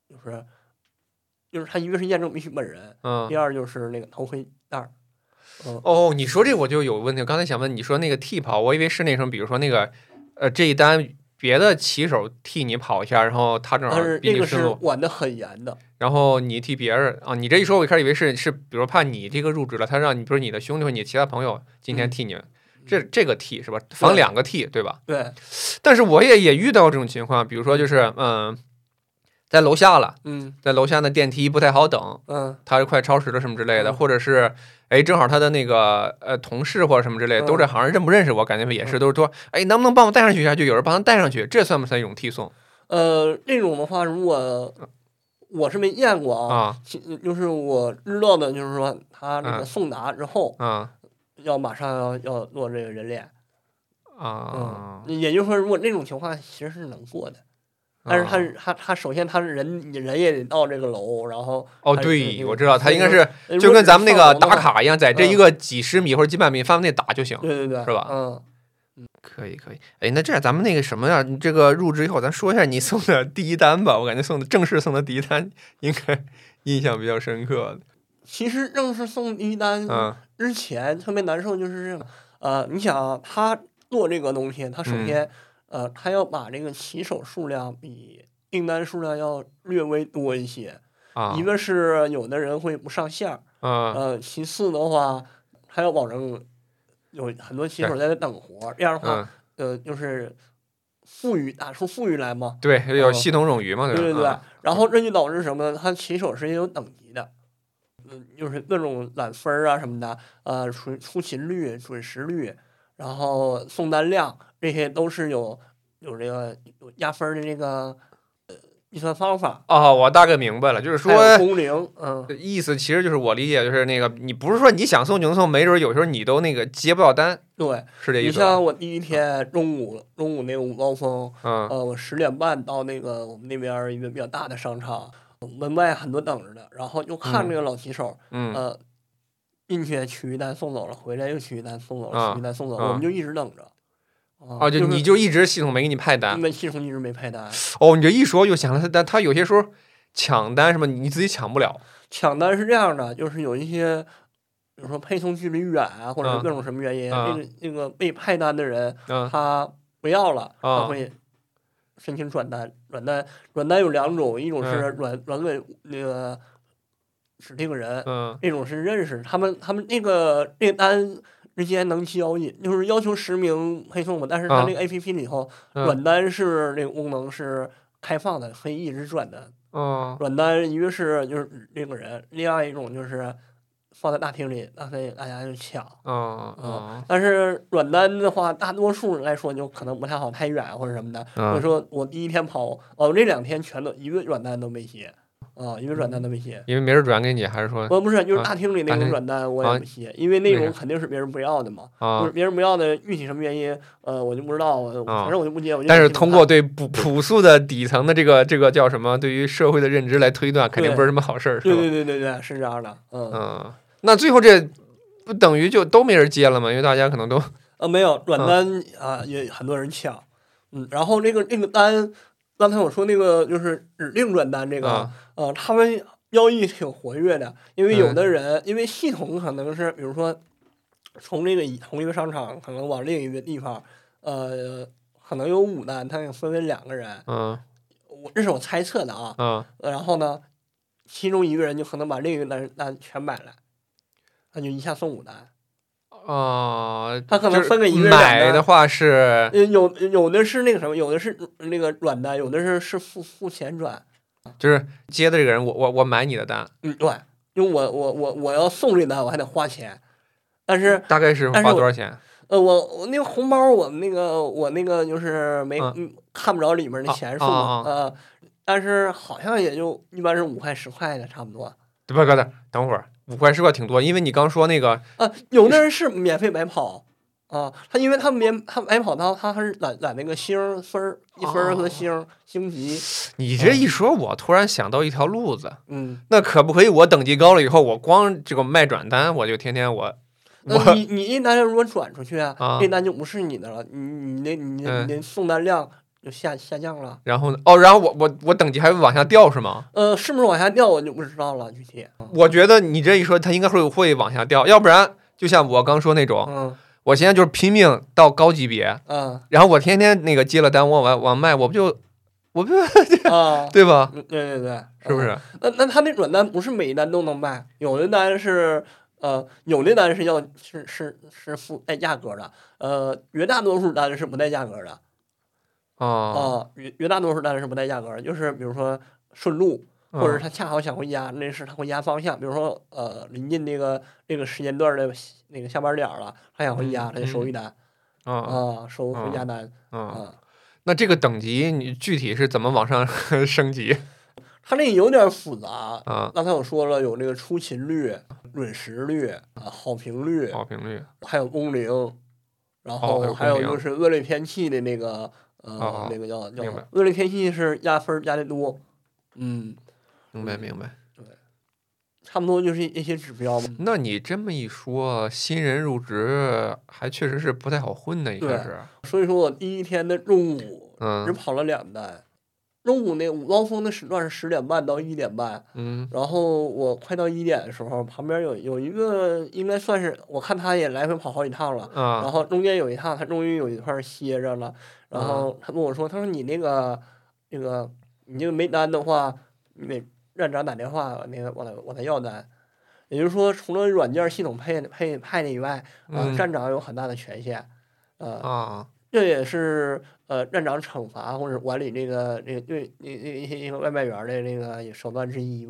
就是他一个是验证必须本人，第二就是那个头盔带。 你说这我就有问题。刚才想问你说那个替跑，我以为是那种比如说那个这一单别的骑手替你跑一下，然后他正好比你顺路。 这个是管得很严的。 然后你替别人你这一说，我一开始以为是比如怕你这个入职了，他让你比如你的兄弟或你其他朋友今天替你，这个替是吧？防2个替对吧？ 对。 但是我也遇到这种情况，比如说就是在楼下了，在楼下的电梯不太好等，他是快超时了什么之类的，或者是正好他的那个同事或者什么之类的，都这行认不认识我，感觉也是都是说，能不能帮我带上去一下，就有人帮他带上去，这算不算一种替送？ 这种的话，如果我是没见过就是我知道的，就是说他那个送达之后要马上要做这个人脸也就是说，如果那种情况其实是能做的。但是他首先他人也得到这个楼，然后对，我知道他应该是就跟咱们那个打卡一样，在这一个几十米或者几百米范围内打就行， 对， 是吧？可以。那这样咱们那个什么呀？你这个入职以后，咱说一下你送的第一单吧。我感觉正式送的第一单应该印象比较深刻的。 其实正式送第一单之前特别难受，就是你想他做这个东西，他首先。他要把这个骑手数量比订单数量要略微多一些一个是有的人会不上线其次的话，他要保证有很多骑手在那等活，这样的话就是打出富裕来嘛， 对，有系统冗余嘛， 对，然后这就导致什么呢？他骑手是有等级的， 就是各种揽分儿啊什么的，出勤率、准时率，然后送单量，这些都是有这个有压分儿的这个计算方法。 哦，我大概明白了，就是说还有工龄， 意思其实就是我理解就是那个，你不是说你想送就能送，没准有时候你都那个接不到单， 对， 是这意思吧？ 你像我第一天中午那个午高峰，我10点半到那个我们那边一个比较大的商场，门外很多等着的，然后就看这个老骑手，进去取一单送走了，回来又取一单送走了，取一单送走了，我们就一直等着。 就你就一直系统没给你派单， 那系统一直没派单。 哦，你这一说就想了，但他有些时候抢单什么你自己抢不了。 抢单是这样的，就是有一些，比如说配送距离远啊，或者是各种什么原因，那个被派单的人，他不要了，他会申请转单。转单有2种，一种是转给那个指定人，一种是认识他们那个单之间能交易，就是要求实名配送嘛，但是它那个 APP 里头转单是这个功能是开放的，可以一直转单。转单一个是就是这个人，另外一种就是放在大厅里，大家就抢。但是转单的话，大多数来说就可能不太好，太远或者什么的。所以说我第一天跑，我这2天全都一个转单都没接。一个转单都没接， 因为没人转给你，还是说？ 不是，就是大厅里那种转单我也不接，因为那种肯定是别人不要的嘛。就是别人不要的，具体什么原因，我就不知道，反正我就不接。 但是通过对朴素的底层的这个叫什么，对于社会的认知来推断，肯定不是什么好事儿，是吧？ 对，是这样的。 那最后这不等于就都没人接了吗？因为大家可能都没有转单也很多人抢。然后那个单。刚才我说那个就是指定转单这个，他们交易挺活跃的，因为有的人，因为系统可能是，比如说从一个商场可能往另一个地方，可能有5单，他分为2个人，这是我猜测的啊，然后呢，其中一个人就可能把另一个单全买来，他就一下送5单。他可能分给一个人买的话是有的是那个什么，有的是那个软单，有的是付钱转， 就是接的这个人，我买你的单， 对，因为我要送这单，我还得花钱，但是大概是花多少钱？ 我那个红包，我那个就是看不着里面的钱数嘛，但是好像也就一般是5块10块的差不多。 不，等会儿5块10块挺多，因为你刚说那个有的人是免费白跑因为他白跑他是揽那个星分1分和星级。 你这一说，我突然想到一条路子，那可不可以我等级高了以后，我光这个卖转单，我就天天你一单如果转出去这单就不是你的了，你的送单量就下降了。 然后呢？然后我等级还会往下掉是吗？ 是不是往下掉我就不知道了，具体。 我觉得你这一说，它应该会往下掉，要不然就像我刚说那种，我现在就是拼命到高级别，然后我天天那个接了单，我往卖，我不就对吧？ 对， 是不是？ 那他那转单不是每一单都能卖，有的单是是附带价格的，绝大多数单是不带价格的。绝大多数单是不带价格的，就是比如说顺路，或者他恰好想回家，那是他回家方向。比如说临近那个时间段的那个下班点了，他想回家，他就收一单，收回家单。 那这个等级你具体是怎么往上升级？ 它那有点复杂刚才我说了，有那个出勤率、准时率、好评率，还有工龄，然后还有就是恶劣天气的那个那个叫恶劣天气是压分加的多。明白。对，差不多就是一些指标嘛。 那你这么一说，新人入职还确实是不太好混的，一开始。 所以说我第一天的中午只跑了2单。中午那午高峰的时段是10点半到1点半，然后我快到1点的时候，旁边有一个应该算是，我看他也来回跑好几趟了，然后中间有一趟他终于有一块歇着了，然后他跟我说，他说你你这个没单的话，你得站长打电话那个我再要单，也就是说除了软件系统派的以外，站长有很大的权限，这也是站长惩罚或者管理这个对那个外卖员的这个手段之一吧。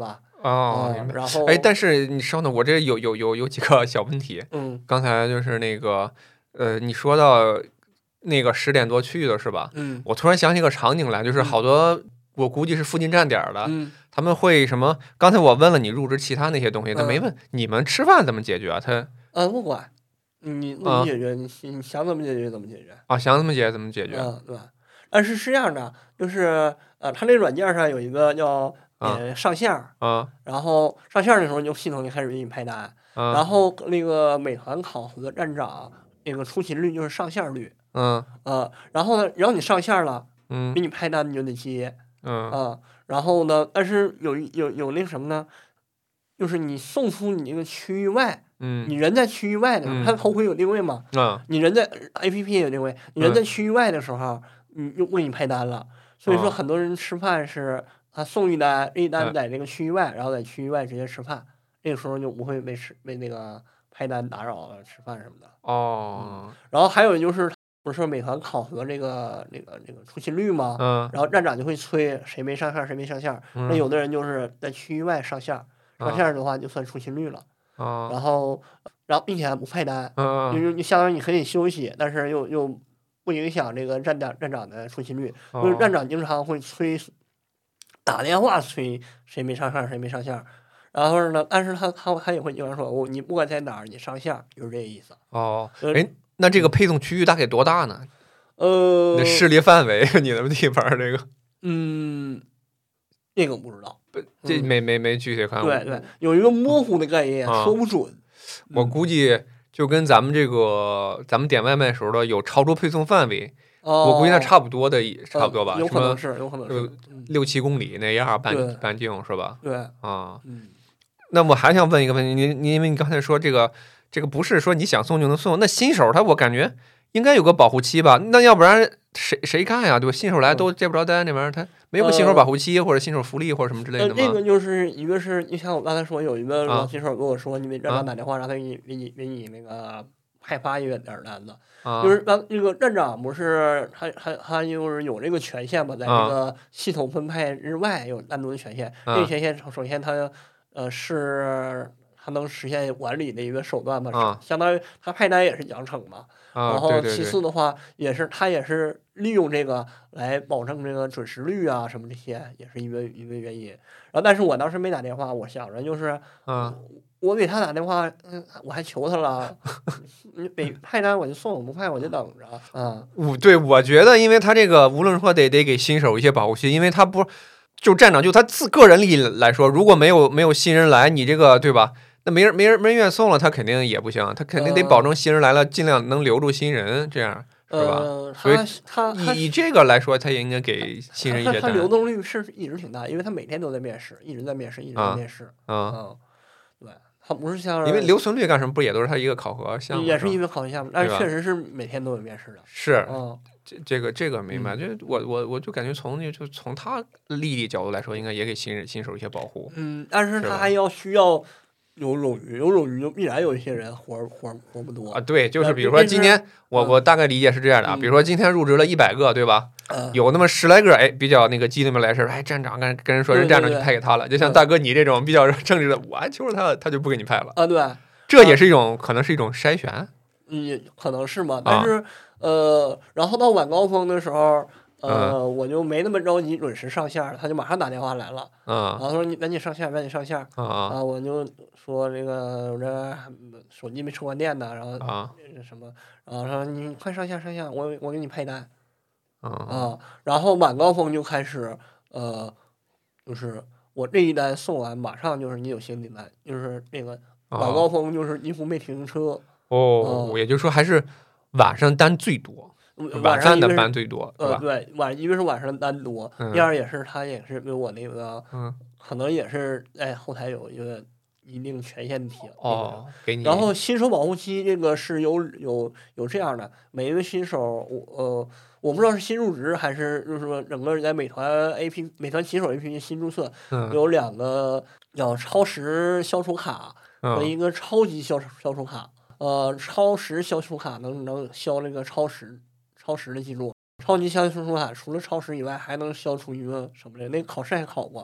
哦，明白。 然后哎，但是你稍等，我这有几个小问题。刚才就是那个你说到那个10点多去的是吧？我突然想起个场景来，就是好多我估计是附近站点的，他们会什么？刚才我问了你入职其他那些东西，他没问你们吃饭怎么解决啊？他不管你怎么解决，你想怎么解决怎么解决啊，想怎么解决怎么解决， 对吧？但是是这样的，就是它那软件上有一个叫上线然后上线的时候就系统就开始给你派单，然后那个美团考核站长那个出勤率就是上线率，然后呢，然后你上线了，给你派单你就得接，然后呢，但是有那什么呢？就是你送出你那个区域外，你人在区域外的时候，它头盔有定位嘛，你人在 APP 也有定位，你人在区域外的时候，你又给你派单了，所以说很多人吃饭是他送一单，这一单在这个区域外，然后在区域外直接吃饭，这个时候就不会被那个派单打扰了吃饭什么的。然后还有就是不是说美团考核这个出勤率吗？然后站长就会催谁没上线谁没上线，那有的人就是在区域外上线的话就算出勤率了，然后并且还不派单，就相当于你可以休息，但是又不影响这个站长的出勤率，就是站长经常会打电话催谁没上线谁没上线，然后呢，但是他也会经常说你不管在哪儿你上线，就是这个意思。 那这个配送区域大概多大呢？那势力范围，你的地方这个， 这个不知道， 这没具体看。 对，有一个模糊的概念，说不准。 我估计就跟咱们点外卖时候的有超出配送范围，我估计那差不多吧， 有可能是 6-7公里那样半径是吧？ 对那我还想问一个问题，因为你刚才说这个不是说你想送就能送，那新手我感觉应该有个保护期吧？那要不然谁干呀？对吧？新手来都接不着单，那玩意儿他没有个新手保护期或者新手福利或者什么之类的吗？ 这个就是一个是你像我刚才说有一个老新手跟我说，你给站长打电话让他给你那个派发一个点单子，就是那个站长不是他就是有这个权限吧，在这个系统分派之外有单独的权限，这个权限首先他是他能实现管理的一个手段嘛，相当于他派单也是奖惩嘛。然后其次的话，他也是利用这个来保证这个准时率啊什么这些，也是一个原因。然后但是我当时没打电话，我想着就是我给他打电话，我还求他了，你派单我就送，不派我就等着。 对，我觉得因为他这个无论如何得给新手一些保护期，因为他不就站长就他个人利益来说，如果没有新人来，你这个对吧？那没人愿意送了，他肯定也不行，他肯定得保证新人来了，尽量能留住新人，这样是吧？所以以这个来说，他也应该给新人一些单。 他流动率是一直挺大，因为他每天都在面试，一直在面试。对，他不是像因为留存率干什么不也都是他一个考核项目？ 也是一个考核项目，但是确实是每天都有面试的。 是，这个明白。就我就感觉从他利益角度来说，应该也给新手一些保护。 但是他还需要。有冗余就必然有一些人活不多啊。对，就是比如说今天我大概理解是这样的啊，比如说今天入职了100个，对吧？有那么10来个比较那个机灵的来事，站长跟人说人站长就派给他了，就像大哥你这种比较正直的，我还求着他就不给你派了啊。对， 这也是可能是一种筛选， 也可能是嘛。但是然后到晚高峰的时候。我就没那么着急准时上线，他就马上打电话来了，然后说你赶紧上线，我就说这个我这手机没充完电呢，然后什么，然后说你快上线，我给你派单，然后晚高峰就开始就是我这一单送完，马上就是你有新订单，就是那个晚高峰就是几乎没停车。 也就是说还是晚上单最多。晚上的班最多， 对，一个是晚上单多，第二他也是给我那个，可能也是在后台有一定权限的给你。 然后新手保护期这个是有这样的，每一个新手，我不知道是新入职还是就是说整个在美团骑手 APP 新注册，有2个叫超时消除卡和一个超级消除卡。超时消除卡能消那个超时的记录，超级消除卡除了超时以外，还能消除一个什么的？那个考试还考过，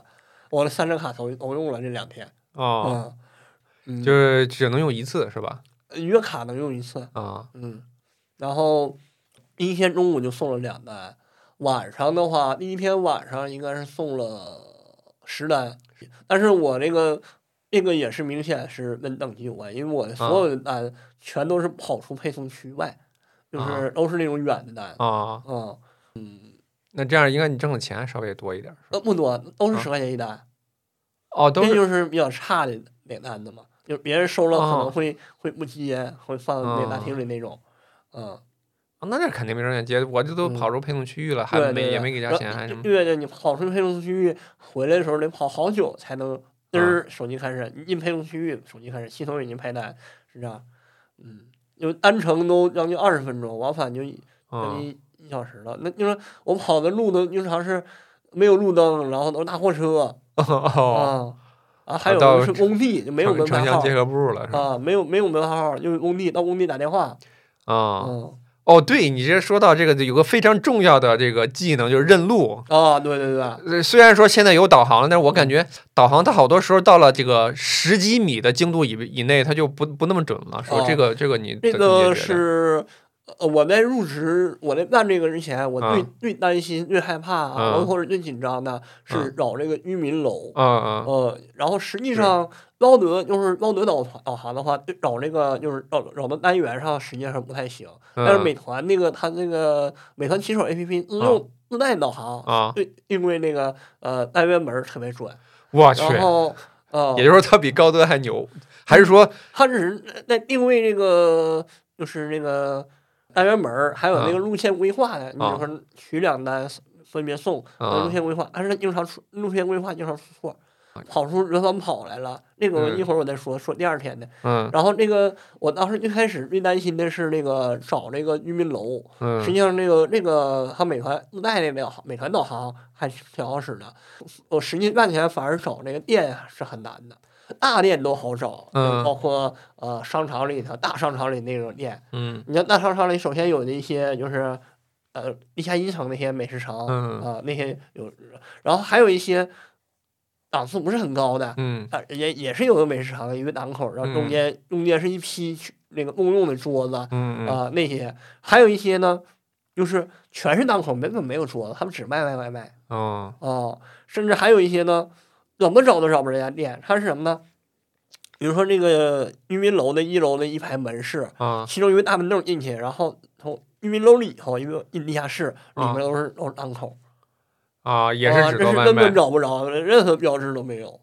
我的3张卡都用了这2天。 哦，就是只能用一次是吧？ 一个卡能用一次啊。 然后第一天中午就送了2单，晚上的话，第一天晚上应该是送了10单，但是我这个也是明显是跟等级有关，因为我的所有的单全都是跑出配送区外，就是都是那种远的单啊。那这样应该你挣的钱稍微多一点， 不多，都是10块钱一单。 都是这就是比较差的那单子嘛，就是别人收了可能会不接，会放那大厅里那种。 那这肯定没人愿接，我这都跑出配送区域了，还也没给点钱，还什么？ 对，你跑出配送区域回来的时候得跑好久才能，手机开始，你进配送区域，手机开始，系统已经派单，是这样。就单程都将近20分钟，往返就将近1小时了。那就是我跑的路都经常是没有路灯，然后都是大货车。还有的是工地，就没有门牌号。 城乡结合部了是吧？ 没有门牌号，就是工地，到工地打电话。 对，你这说到这个，有个非常重要的这个技能就是认路。 对。 虽然说现在有导航了，但是我感觉导航它好多时候到了这个10几米的精度以内，它就不那么准了。说这个你这个是。我在入职，我在干这个之前，我最担心、最害怕或者最紧张的是找这个居民楼。然后实际上捞得导航的话，找这个就是找到单元上实际上不太行。但是美团它那个美团骑手 APP 自带导航定位那个单元门特别准。 我去。 然后也就是说它比高德还牛，还是说它只是在定位这个就是那个。单元门还有那个路线规划的，你比如说取2单分别送路线规划，但是它经常路线规划经常出错，跑出人防跑来了。那个一会儿我再说第2天的。然后那个我当时最开始最担心的是那个找这个居民楼。实际上那个它美团自带那个美团导航还挺好使的。我实际干起来反而找那个店是很难的。大店都好找，包括商场里头大商场里那种店。你像大商场里，首先有的一些就是地下1层那些美食城那些有，然后还有一些档次不是很高的，也是有个美食城一个档口，然后中间是一批那个公用的桌子那些，还有一些呢就是全是档口，根本没有桌子，他们只卖外卖。甚至还有一些呢。怎么找都找不着这家店，它是什么呢？比如说那个居民楼的1楼的一排门市，其中一个大门洞进去，然后从居民楼里头一个地下室，里面都是档口。 也是只做外卖， 根本找不着，任何标志都没有。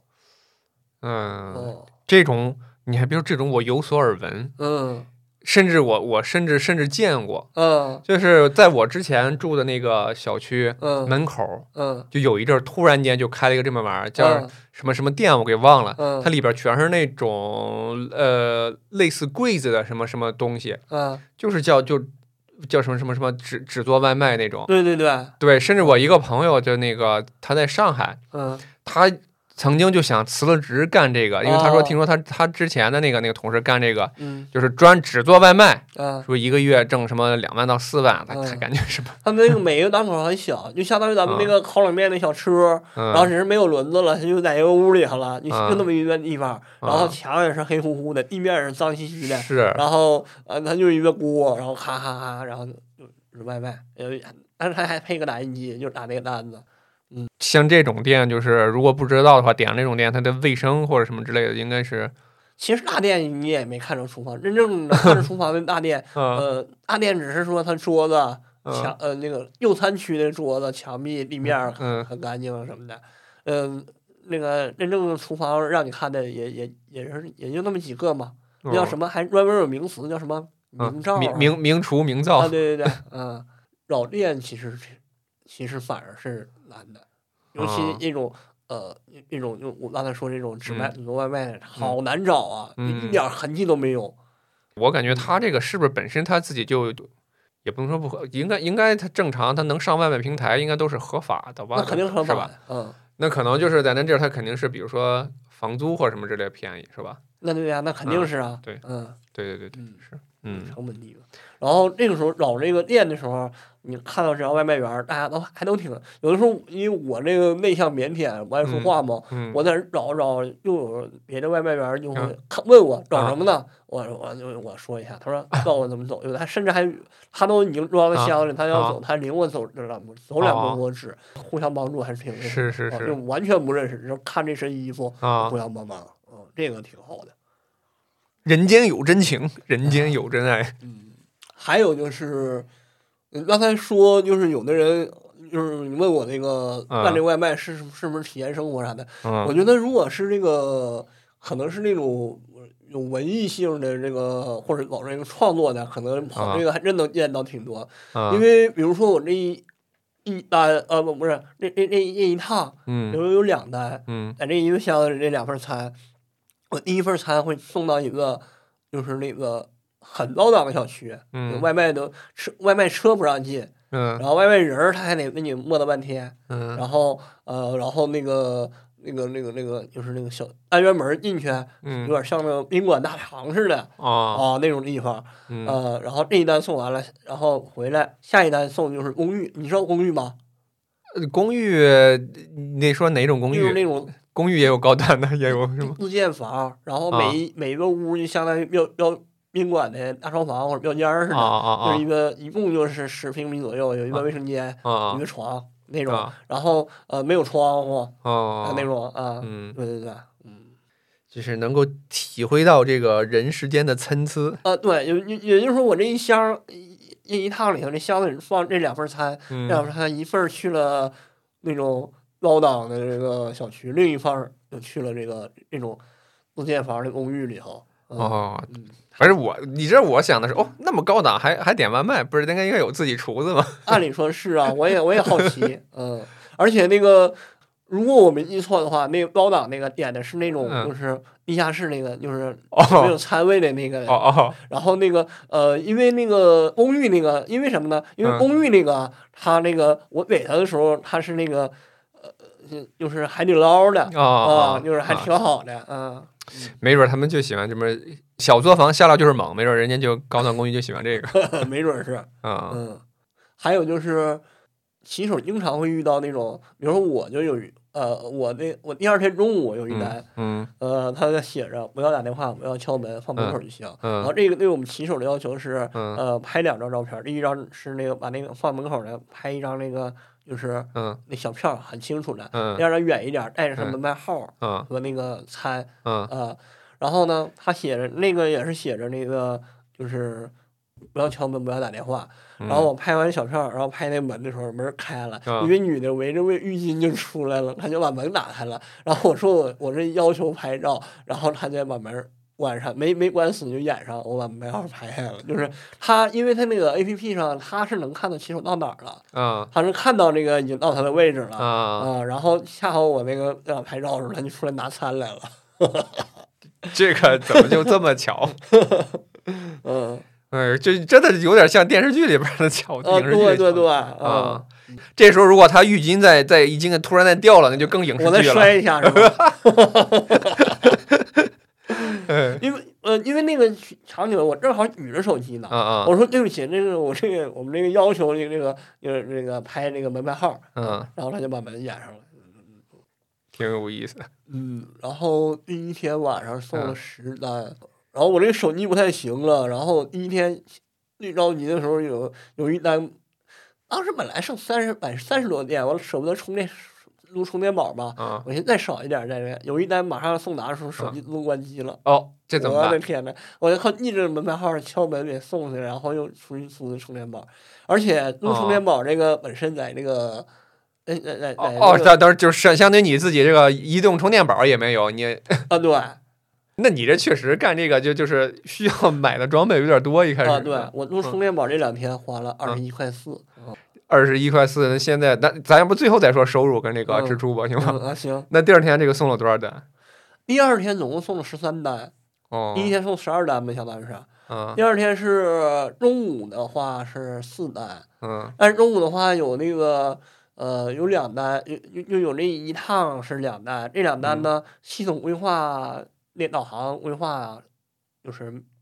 这种你还别说，这种我有所耳闻。甚至我甚至见过，就是在我之前住的那个小区门口，就有一阵突然间就开了一个这么玩意儿，叫什么什么店我给忘了，它里边全是那种类似柜子的什么什么东西，就是叫什么什么什么只做外卖那种。对，甚至我一个朋友就那个他在上海，他曾经就想辞了职干这个，因为他说听说他之前的那个同事干这个，就是只做外卖，说一个月挣什么2万到4万，他感觉是吧？ 他们那个每一个档口很小，就相当于咱们那个烤冷面那小车，然后只是没有轮子了，他就在一个屋里头了，就那么一个地方，然后墙也是黑乎乎的，地面也是脏兮兮的，然后他就一个锅，然后咔咔咔，然后就是外卖，但是他还配个打印机，就打那个单子。 像这种店，就是如果不知道的话，点这种店，它的卫生或者什么之类的，应该是。 其实大店你也没看着厨房，真正的看着厨房的大店，大店只是说它桌子墙那个用餐区的桌子、墙壁、地面很干净什么的，那个真正的厨房让你看的也就那么几个嘛，叫什么还专门有名词叫什么明灶、 名厨明灶。 对，老店其实反而是难的，尤其那种就我刚才说这种只做外卖的，好难找啊，一点痕迹都没有。 我感觉他这个是不是本身他自己就也不能说不合，应该他正常，他能上外卖平台，应该都是合法的吧？ 那肯定合法的，那可能就是在那地儿，他肯定是比如说房租或者什么之类的便宜，是吧？ 那对呀，那肯定是啊。 对，对，是。 成本低了。然后这个时候找这个店的时候，你看到这样外卖员，大家都挺有的时候，因为我这个内向腼腆，不爱说话嘛，我在这找，又有别的外卖员就会问我找什么呢？我说一下，他说告诉我怎么走，有的他甚至他都已经装到箱子里，他要走，他领我走2步我指，互相帮助还是挺是， 就完全不认识，就看这身衣服互相帮忙，这个挺好的。 人间有真情，人间有真爱。 还有就是，刚才说就是有的人就是你问我那个干这外卖是不是体验生活啥的，我觉得如果是这个可能是那种有文艺性的这个或者搞这个创作的，可能跑这个还真能见到挺多。因为比如说我这一单不是这一趟，比如有2单，在这一个箱子里这2份餐，我第一份餐会送到一个就是那个很高档的小区，外卖车不让进，然后外卖人他还得给你磨叨半天，然后那个就是那个小单元门进去，有点像那个宾馆大堂似的那种地方，然后这一单送完了，然后回来下一单送就是公寓，你知道公寓吗？ 公寓，你说哪种公寓？ 就是那种公寓也有高端的，也有什么自建房，然后每一个屋就相当于标宾馆的大床房或者标间似的，就是一共就是10平米左右，有一个卫生间，一个床那种，然后没有窗户那种对， 就是能够体会到这个人世间的参差。 对，也就是说我这一箱一趟里头，这箱子里放这2份餐，这2份餐一份去了那种高档的这个小区，另一份就去了这种自建房的公寓里头。 反正你知道我想的是，那么高档还点外卖，不是应该有自己厨子吗？ 按理说是啊，我也好奇，而且那个如果我没记错的话，那个高档那个点的是那种就是地下室那个，就是没有餐位的那个。然后那个因为那个公寓那个，因为什么呢？因为公寓那个他那个我给他的时候，他是那个就是海底捞的就是还挺好的没准他们就喜欢这么小作坊下料就是猛，没准人家就高档公寓就喜欢这个， 没准是还有就是骑手经常会遇到那种，比如说我就有我第2天中午有一单，他写着不要打电话，不要敲门，放门口就行。然后这个对我们骑手的要求是拍2张照片，第一张是那个把那个放门口的拍一张那个就是那小票很清楚的，第2张远一点带着他门牌号和那个餐然后呢他写着那个也是写着那个就是不要敲门，不要打电话。然后我拍完小票，然后拍那门的时候，门开了，一个女的围着浴巾就出来了，她就把门打开了。然后我说我这要求拍照，然后她就把门关上，没关死就掩上，我把门号拍下来了。就是她，因为她那个 APP 上，她是能看到骑手到哪儿了，她是看到这个已经到她的位置了然后恰好我那个要拍照的时候，她就出来拿餐来了。 这个怎么就这么巧？这真的有点像电视剧里边的桥段。 对这时候如果他浴巾在已经突然再掉了，那就更影视剧了。 我再摔一下是吧？因为那个场景我正好举着手机呢，我说对不起，我们这个要求这个拍这个门牌号，然后他就把门掩上了， 挺有意思。 然后第一天晚上送了10单，然后我这个手机不太行了，然后第一天最着急的时候有一单，当时本来剩30多电，我舍不得录充电宝嘛，我寻思再少一点在这，有一单马上要送达的时候，手机自动关机了。 这怎么办？ 我的天呐，我就靠逆着门牌号敲门给送去，然后又出去租的充电宝，而且录充电宝这个本身在那个。 当时就是相当于你自己这个移动充电宝也没有你对， 那你这确实干这个就是需要买的装备有点多，一开始对，我录充电宝这2天花了21.4块 ，21.4，现在咱要不最后再说收入跟这个支出吧，行吗？ 行。 那第2天这个送了多少单？ 第2天总共送了13单，第一天送12单吧，相当于是。第2天是中午的话是4单，但是中午的话有那个。有2单，又有这一趟是2单，这2单呢，系统规划那导航规划就是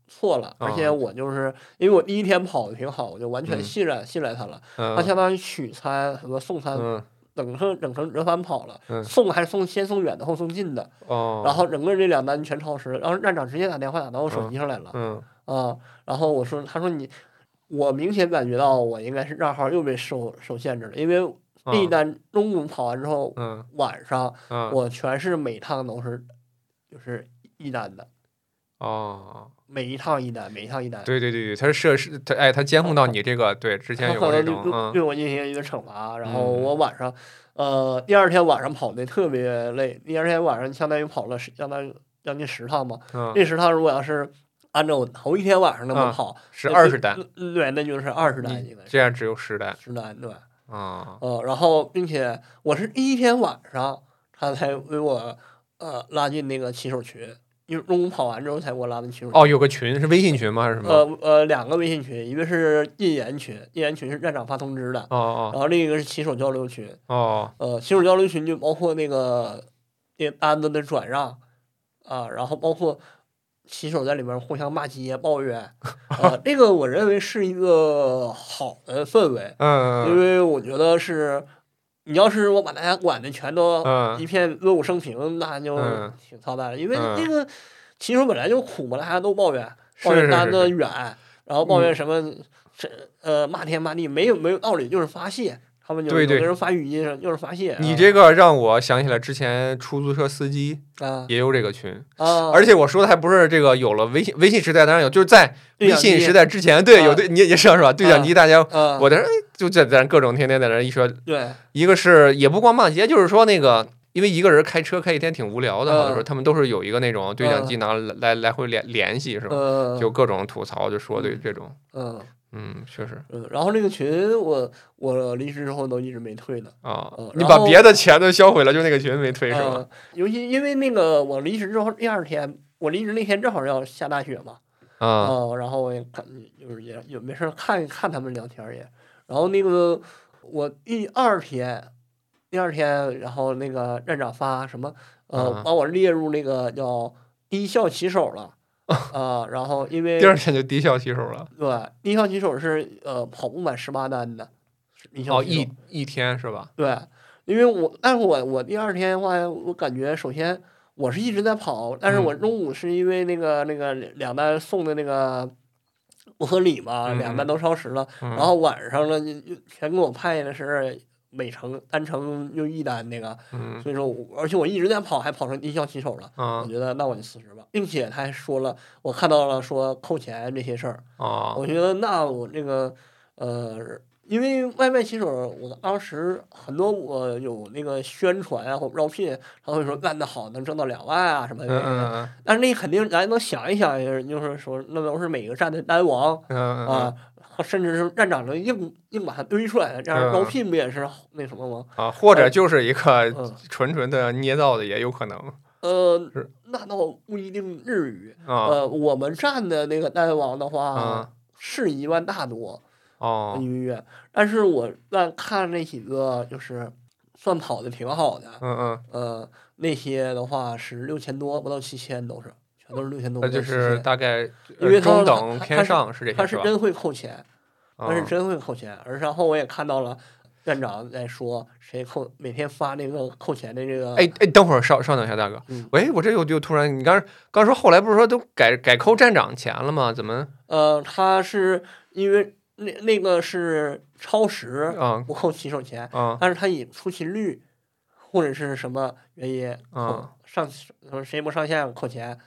错了，而且我就是因为我第一天跑的挺好，我就完全信赖他了。他相当于取餐什么送餐，整成折返跑了，送还是先送远的后送近的，然后整个这2单全超时，然后站长直接打电话打到我手机上来了，然后他说我明显感觉到我应该是账号又被受限制了，因为第一单中午跑完之后，晚上我全是每趟都是就是1单的。每一趟一单。 对，它是它监控到你这个，对，之前有这种， 对我进行一个惩罚，然后我晚上，第2天晚上跑的特别累，第2天晚上相当于跑了相当于将近10趟嘛，这10趟如果要是按照我头一天晚上那么跑， 是20单， 对，那就是20单应该是， 这样只有10单 ，10单对，然后并且我是第1天晚上他才为我拉进那个骑手群。因为中午跑完之后才给我拉的骑手群。 有个群是微信群吗？还是什么 ？2个微信群，一个是禁言群，禁言群是站长发通知的。然后另一个是骑手交流群。骑手交流群就包括那个单子的转让然后包括骑手在里面互相骂街抱怨。这个我认为是一个好的氛围。因为我觉得是。你要是我把大家管的全都一片歌舞升平，那就挺操蛋了。因为那个骑手本来就苦嘛，大家都抱怨单子远，然后抱怨什么骂天骂地，没有道理，就是发泄。他们有的人发语音就是发泄。 你这个让我想起来之前出租车司机也有这个群而且我说的还不是这个有了微信时代，当然有，就是在微信时代之前，对有你也是吧？对讲机大家我在就在各种天天在那一说， 对， 一个是也不光骂街，就是说那个。因为一个人开车开一天挺无聊的，好多时候他们都是有一个那种对讲机拿来回联系是吧？就各种吐槽，就说对这种，确实， 然后这个群我离职之后都一直没退呢。 你把别的钱都销毁了，就那个群没退是吧？ 尤其因为那个我离职之后第2天，我离职那天正好要下大雪嘛，然后我也看就是也没事看他们聊天也，然后那个我第二天，然后那个站长发什么把我列入那个叫低效骑手了。然后因为第2天就低效骑手了。 对，低效骑手是跑不满18单的。 一天是吧？ 对，因为但是我第2天的话，我感觉首先我是一直在跑，但是我中午是因为那个2单送的那个不合理嘛，2单都超时了，然后晚上了全给我派的是。单程就1单那个，所以说而且我一直在跑，还跑成低效骑手了。我觉得那我就辞职吧，并且他还说了，我看到了说扣钱这些事儿。我觉得那我这个因为外卖骑手，我当时很多我有那个宣传啊或招聘，他会说干得好能挣到2万啊什么的。但是那肯定咱能想一想，就是说那都是每个站的单王甚至是站长能硬把它堆出来的，这样招聘不也是那什么吗？ 或者就是一个纯的捏造的也有可能。 那倒不一定至于。我们站的那个单王的话是1万大多一个月，但是我看那几个就是算跑的挺好的，那些的话是6000多，不到7000都是。全都是6000多， 那就是大概因为中等偏上是这些， 他是真会扣钱，然后我也看到了院长在说谁扣，每天发那个扣钱的这个。 等会儿稍等一下，大哥。喂，我这就突然，你刚说后来不是说都改扣站长钱了吗？怎么？ 他是因为那个是超时不扣骑手钱，但是他以出勤率或者是什么原因谁不上线扣钱。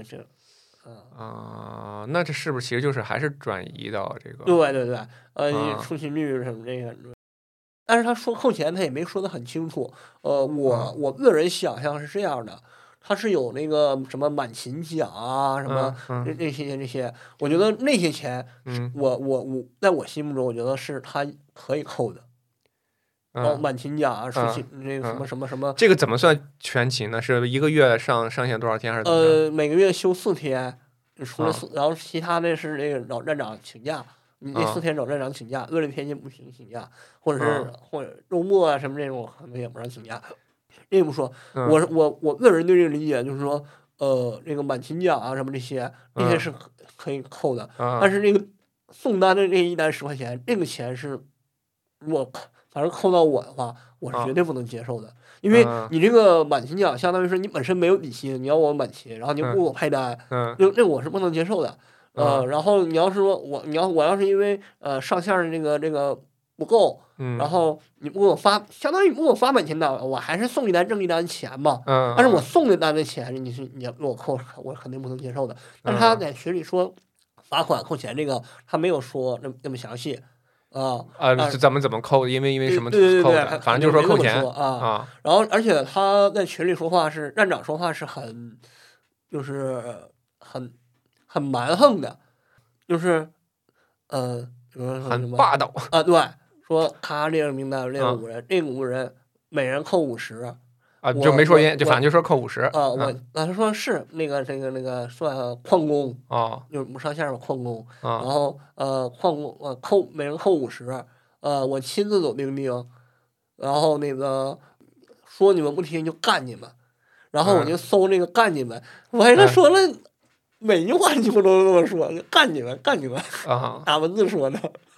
那这是不是其实就是还是转移到这个？ 对，出勤率什么这个，但是他说扣钱，他也没说得很清楚。我个人想象是这样的，他是有那个什么满勤奖啊，什么这些，我觉得那些钱，我在我心目中，我觉得是他可以扣的。满勤奖啊，出勤那个什么， 这个怎么算全勤呢？是一个月上线多少天还是怎么每个月休4天，除了然后其他的是那个找站长请假，你那4天找站长请假，恶劣天气不行请假，或者周末啊什么这种可能也不让请假。这不说，我个人对这个理解就是说， 这个满勤奖啊什么这些是可以扣的，但是是这个送单的这一单10块钱，这个钱是如果反正扣到我的话，我是绝对不能接受的。因为你这个满勤奖相当于是你本身没有底薪，你要我满勤，然后你不给我派单，这我是不能接受的。然后你要是说我要是因为上线的这个不够，然后你不给我发，相当于不给我发满勤单，我还是送一单挣一单钱嘛。但是我送的单的钱你要给我扣，我肯定不能接受的。但是他在群里说罚款扣钱这个，他没有说那么详细。 是怎么扣的？因为什么扣的？反正就是说扣钱啊。然后，而且他在群里说话站长说话是很蛮横的，就是很霸道啊。对，说他列了名单列了5人，这5人每人扣50。 就没说就反正就说扣50。 他说是那个算矿工就是不上线嘛，矿工。然后矿工每人扣50。我亲自走钉钉，然后那个说你们不听就干你们，然后我就搜那个干你们，我还是说了每句话几乎都这么说，干你们打文字说的。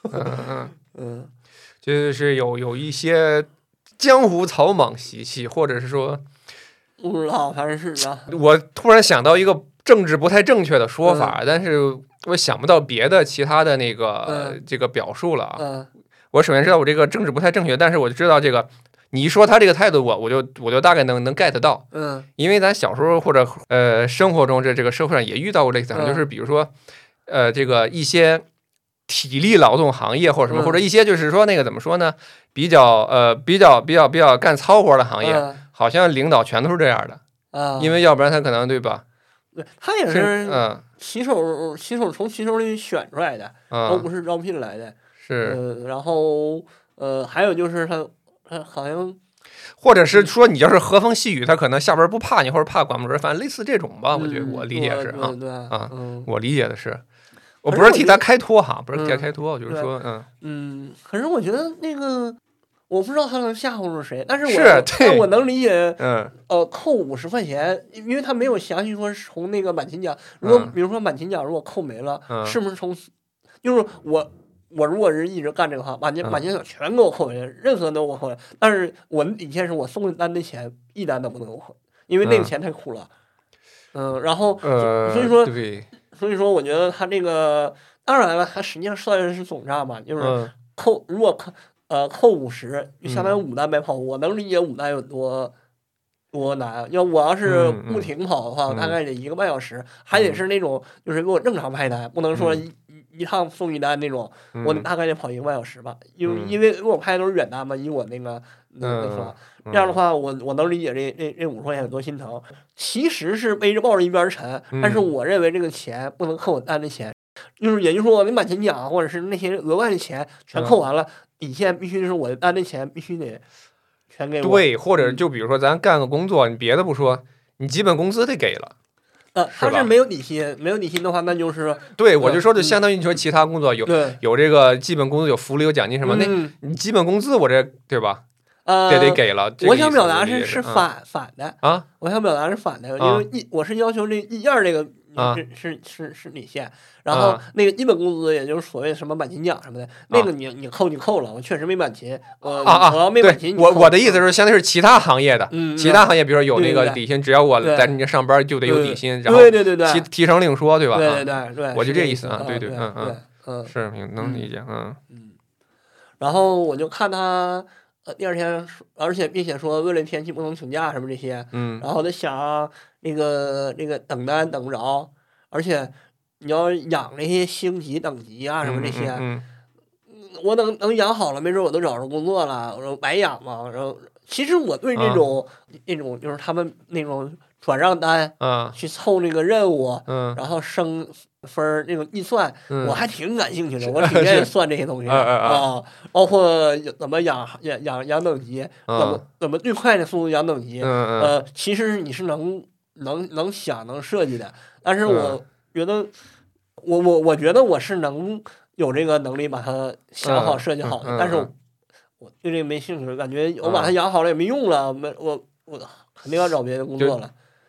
就是有一些江湖草莽习气，或者是说不知道，反正是啊。 我突然想到一个政治不太正确的说法，但是我想不到别的其他的那个这个表述了。我首先知道我这个政治不太正确，但是我就知道这个你一说他这个态度，我就大概能 get 到。因为咱小时候或者生活中这个社会上也遇到过类似，就是比如说这个一些体力劳动行业或者什么，或者一些就是说那个怎么说呢，比较干糙活的行业，好像领导全都是这样的。因为要不然他可能对吧？ 对，他也是骑手从骑手里选出来的，都不是招聘来的。 是。 然后还有就是他好像， 或者是说你要是和风细雨，他可能下边不怕你，或者怕管不着，反正类似这种吧。我觉得我理解是我理解的是。我不是替他开脱哈，不是替他开脱，我就是说， 可是我觉得那个，我不知道他能吓唬住谁，但是我能理解，扣50块钱，因为他没有详细说从那个满勤奖，如果比如说满勤奖如果扣没了，是不是就是我如果是一直干这个话，满勤奖全给我扣回来，任何都给我扣回来，但是我的底线是我送的单的钱一单都不能给我扣，因为那个钱太苦了，然后所以说，我觉得他这个，当然了，他实际上算的是总账嘛，就是如果扣50，就相当于5单白跑。我能理解5单有多难。我要是不停跑的话，大概得1个半小时，还得是那种就是给我正常派单，不能说一趟送1单那种，我大概得跑1个半小时吧。因为我拍的都是远单嘛，以我那个说。这样的话，我能理解这50块钱有多心疼。其实是背着抱着一边沉，但是我认为这个钱不能扣我单的钱，也就是说我的满勤奖或者是那些额外的钱全扣完了，底线必须是我的单的钱必须得全给我。 对，或者就比如说咱干个工作，你别的不说，你基本工资得给了。 他是没有底薪，没有底薪的话，那就是对，我就说就相当于你说其他工作有这个基本工资、有福利、有奖金什么，那你基本工资我这对吧？得给了。 我想表达是反的啊！ 我想表达是反的，因为我是要求这1件这个是底线，然后那个基本工资，也就是所谓什么满勤奖什么的，那个你扣了，我确实没满勤，我要没满勤， 我的意思是，相当于是其他行业的，其他行业比如说有那个底薪，只要我在你这上班就得有底薪，然后对提成另说，对吧？ 对， 我就这意思啊，对，是能理解， 然后我就看他。第二天，并且说为了天气不能请假什么这些，然后我在想那个等单等不着，而且你要养那些星级等级啊什么这些，我等养好了，没准我都找着工作了，我说白养嘛。然后其实我对那种就是他们那种转账单去凑那个任务，然后升分那种计算，我还挺感兴趣的，我挺愿意算这些东西包括怎么养等级，怎么最快的速度养等级，其实你是能想能设计的，但是我觉得我觉得我是能有这个能力把它想好设计好的，但是我对这个没兴趣，感觉我把它养好了也没用了，我肯定要找别的工作了。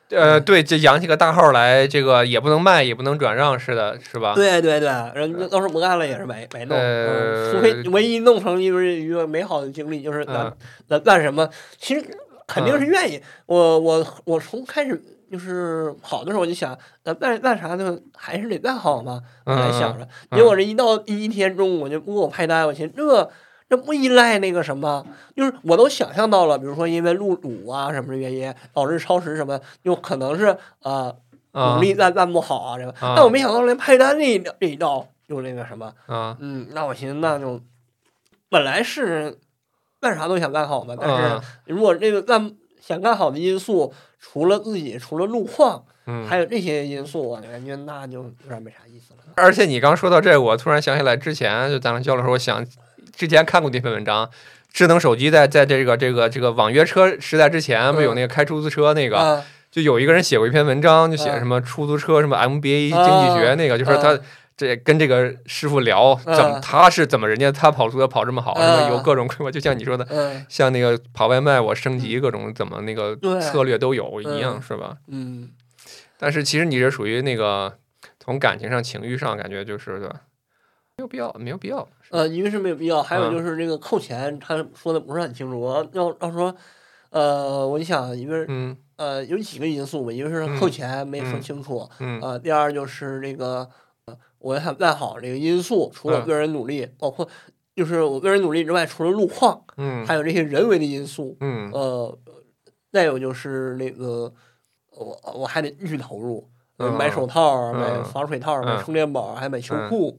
对，这养起个大号来，这个也不能卖，也不能转让，是的，是吧？ 对，人要是不干了也是白弄，除非唯一弄成一个美好的经历，就是咱干什么，其实肯定是愿意。我从开始就是跑的时候我就想，干啥呢？还是得干好嘛，我在想着。结果这一到第一天中午我就不给我派单，我寻思这不依赖那个什么，就是我都想象到了，比如说因为路堵啊什么的原因导致超时什么，有可能是努力干不好啊这个，但我没想到连派单这一道就那个什么那我寻思那就本来是干啥都想干好嘛，但是如果这个想干好的因素除了自己，除了路况，还有这些因素，我感觉那就有点没啥意思了。 而且你刚说到这，我突然想起来，之前就咱俩交流的时候，我想之前看过这篇文章，智能手机在这个网约车时代之前，不有那个开出租车那个，就有一个人写过一篇文章，就写什么出租车什么 MBA 经济学那个，就说他这跟这个师傅聊，他是怎么人家他跑出租跑这么好，什么有各种规划，就像你说的，像那个跑外卖我升级各种怎么那个策略都有一样，是吧？但是其实你这属于那个从感情上、情欲上感觉就是对吧？没有必要。 一个是没有必要，还有就是这个扣钱，他说的不是很清楚。要说，我就想，因为有几个因素吧，一个是扣钱没说清楚，第二就是这个我想干好这个因素，除了个人努力，包括就是我个人努力之外，除了路况，还有这些人为的因素，再有就是那个我还得继续投入。买手套，买防水套，买充电宝，还买秋裤。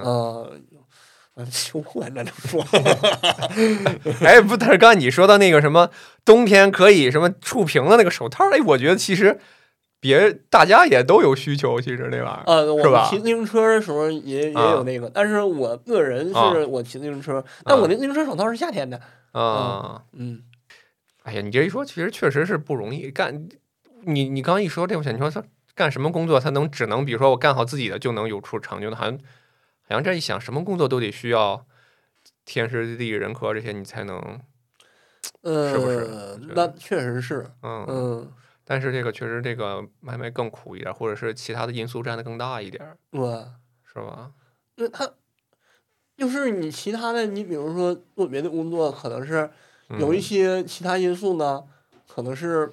秋裤还难说。 哎，不，但是刚才你说到那个什么冬天可以什么触屏的那个手套，哎，我觉得其实大家也都有需求，其实那玩意儿，是吧？ 我骑自行车的时候也有那个，但是我个人是我骑自行车，但我那自行车手套是夏天的。 哎呀，你这一说，其实确实是不容易干。你刚一说这，我想你说他干什么工作，他只能比如说我干好自己的就能有出成就的，好像这一想，什么工作都得需要天时地利人和这些，你才能，是不是？ 那确实是， 但是这个确实这个买卖更苦一点，或者是其他的因素占的更大一点，是吧？ 那他就是你其他的，你比如说做别的工作，可能是有一些其他因素呢，可能是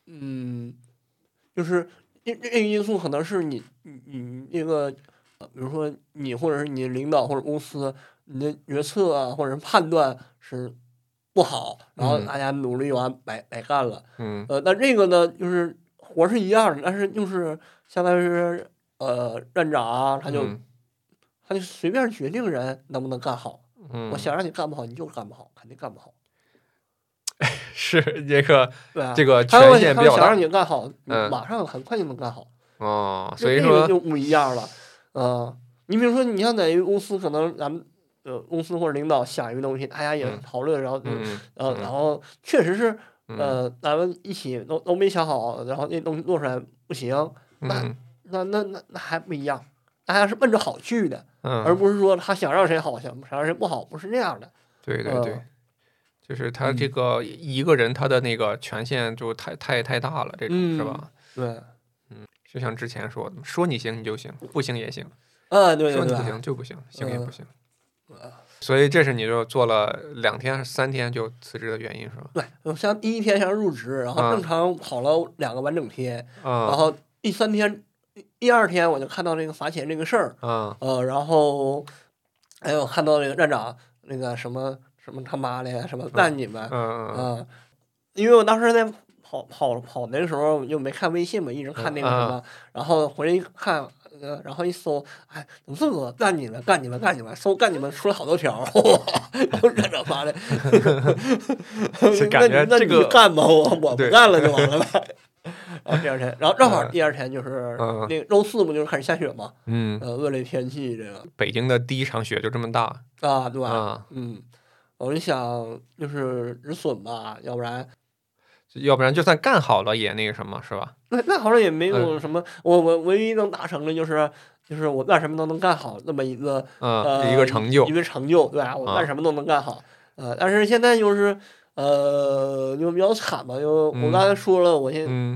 就是这个因素可能是你那个，比如说你或者是你领导或者公司，你的决策啊或者是判断是不好，然后大家努力完白干了。那这个呢，就是活是一样的，但是就是相当于是院长啊，他就随便决定人能不能干好。我想让你干不好，你就干不好，肯定干不好。 是这个， 对啊， 这个权限比较大。 想让你干好，马上很快就能干好。 所以说就不一样了。你比如说，你像在一个公司，可能咱们公司或者领导想一个东西，大家也讨论，然后然后确实是咱们一起都没想好，然后那东西做出来不行，那还不一样，大家是奔着好去的，而不是说他想让谁好，想让谁不好，不是这样的。 对。就是他这个一个人他的那个权限就太大了，这种是吧？ 对， 就像之前说的，说你行你就行，不行也行。 对， 说你不行就不行，行也不行。所以这是你就做了2天3天就辞职的原因是吧？ 对，像第一天像入职，然后正常跑了2个完整天，然后第2天我就看到这个罚钱这个事儿，然后还有看到那个站长那个什么他妈的呀，什么干你们，因为我当时在跑那个时候又没看微信嘛，一直看那个什么，然后回来一看，然后一搜，哎，怎么这么多干你们，搜干你们出了好多条，然后站长妈的， 感觉这个你干吧，我不干了就完了呗。然后第2天，然后正好第2天就是那个周4不就是开始下雪嘛，恶劣天气这个， 北京的第一场雪就这么大啊，对吧？我就想就是止损吧，要不然就算干好了也那个什么，是吧？ 干好了也没有什么，我唯一能达成的就是我干什么都能干好那么一个一个成就， 对吧？我干什么都能干好，但是现在就是就比较惨吧，就我刚才说了，我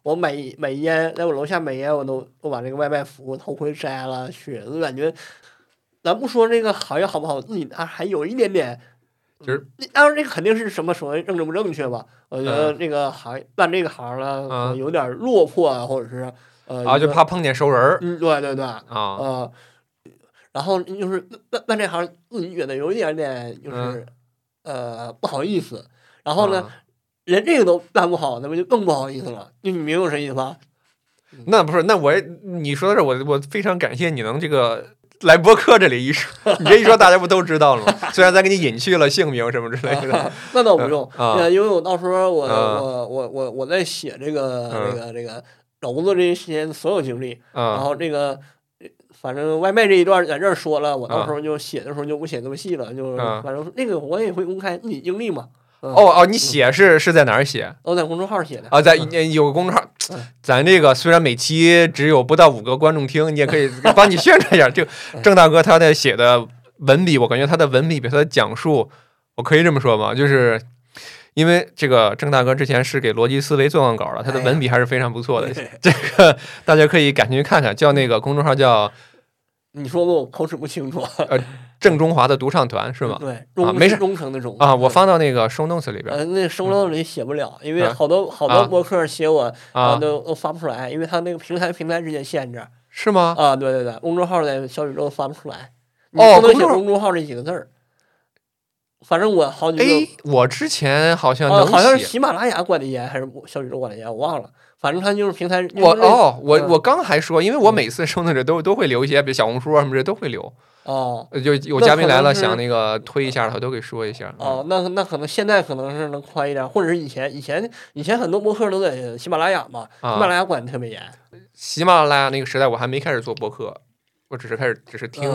我买烟，在我楼下买烟，我把这个外卖服务头盔摘了去，我感觉，咱不说这个行业好不好，自己还有一点点。 就是当然，这个肯定是什么所谓政治不正确吧？我觉得这个干这个行呢，可能有点落魄啊，或者是就怕碰见熟人儿。 对然后就是干这行，自己觉得有一点点就是不好意思。然后呢，连这个都干不好，那不就更不好意思了？就你明白我什么意思吧？ 那不是，那你说的这，我非常感谢你能这个来播客这里一说，你这一说大家不都知道了吗？虽然咱给你隐去了姓名什么之类的， 那倒不用因为我到时候我在写这个找工作这些所有经历，然后这个反正外卖这一段在这儿说了，我到时候就写的时候就不写这么细了，就反正那个我也会公开自己经历嘛。 你写是在哪儿写？ 我在公众号写的在有个公众号，咱这个虽然每期只有不到5个观众听，你也可以帮你宣传一下。这个郑大哥他在写的文笔，我感觉他的文笔比他的讲述，我可以这么说吗？就是因为这个郑大哥之前是给逻辑思维做完稿了，他的文笔还是非常不错的。这个大家可以感兴趣看看，叫那个公众号叫。 你说我口齿不清楚。 郑中华的独唱团是吗？ 对， 没事， 忠诚的忠我放到那个show notes里边。 那show notes里写不了，因为好多博客写我都发不出来，因为他那个平台之间限制。 是吗？ 对，公众号在小宇宙发不出来，你不能写公众号这几个字儿。反正我好几个。 我之前好像能写， 好像是喜马拉雅管的严还是小宇宙管的严，我忘了。反正他就是平台。 我刚还说，因为我每次收那这都会留一些，比如小红书什么这都会留。就有嘉宾来了，想那个推一下，他都给说一下。 那可能现在可能是能宽一点，或者是以前很多播客都在喜马拉雅嘛，喜马拉雅管的特别严。 喜马拉雅那个时代我还没开始做播客，我只是听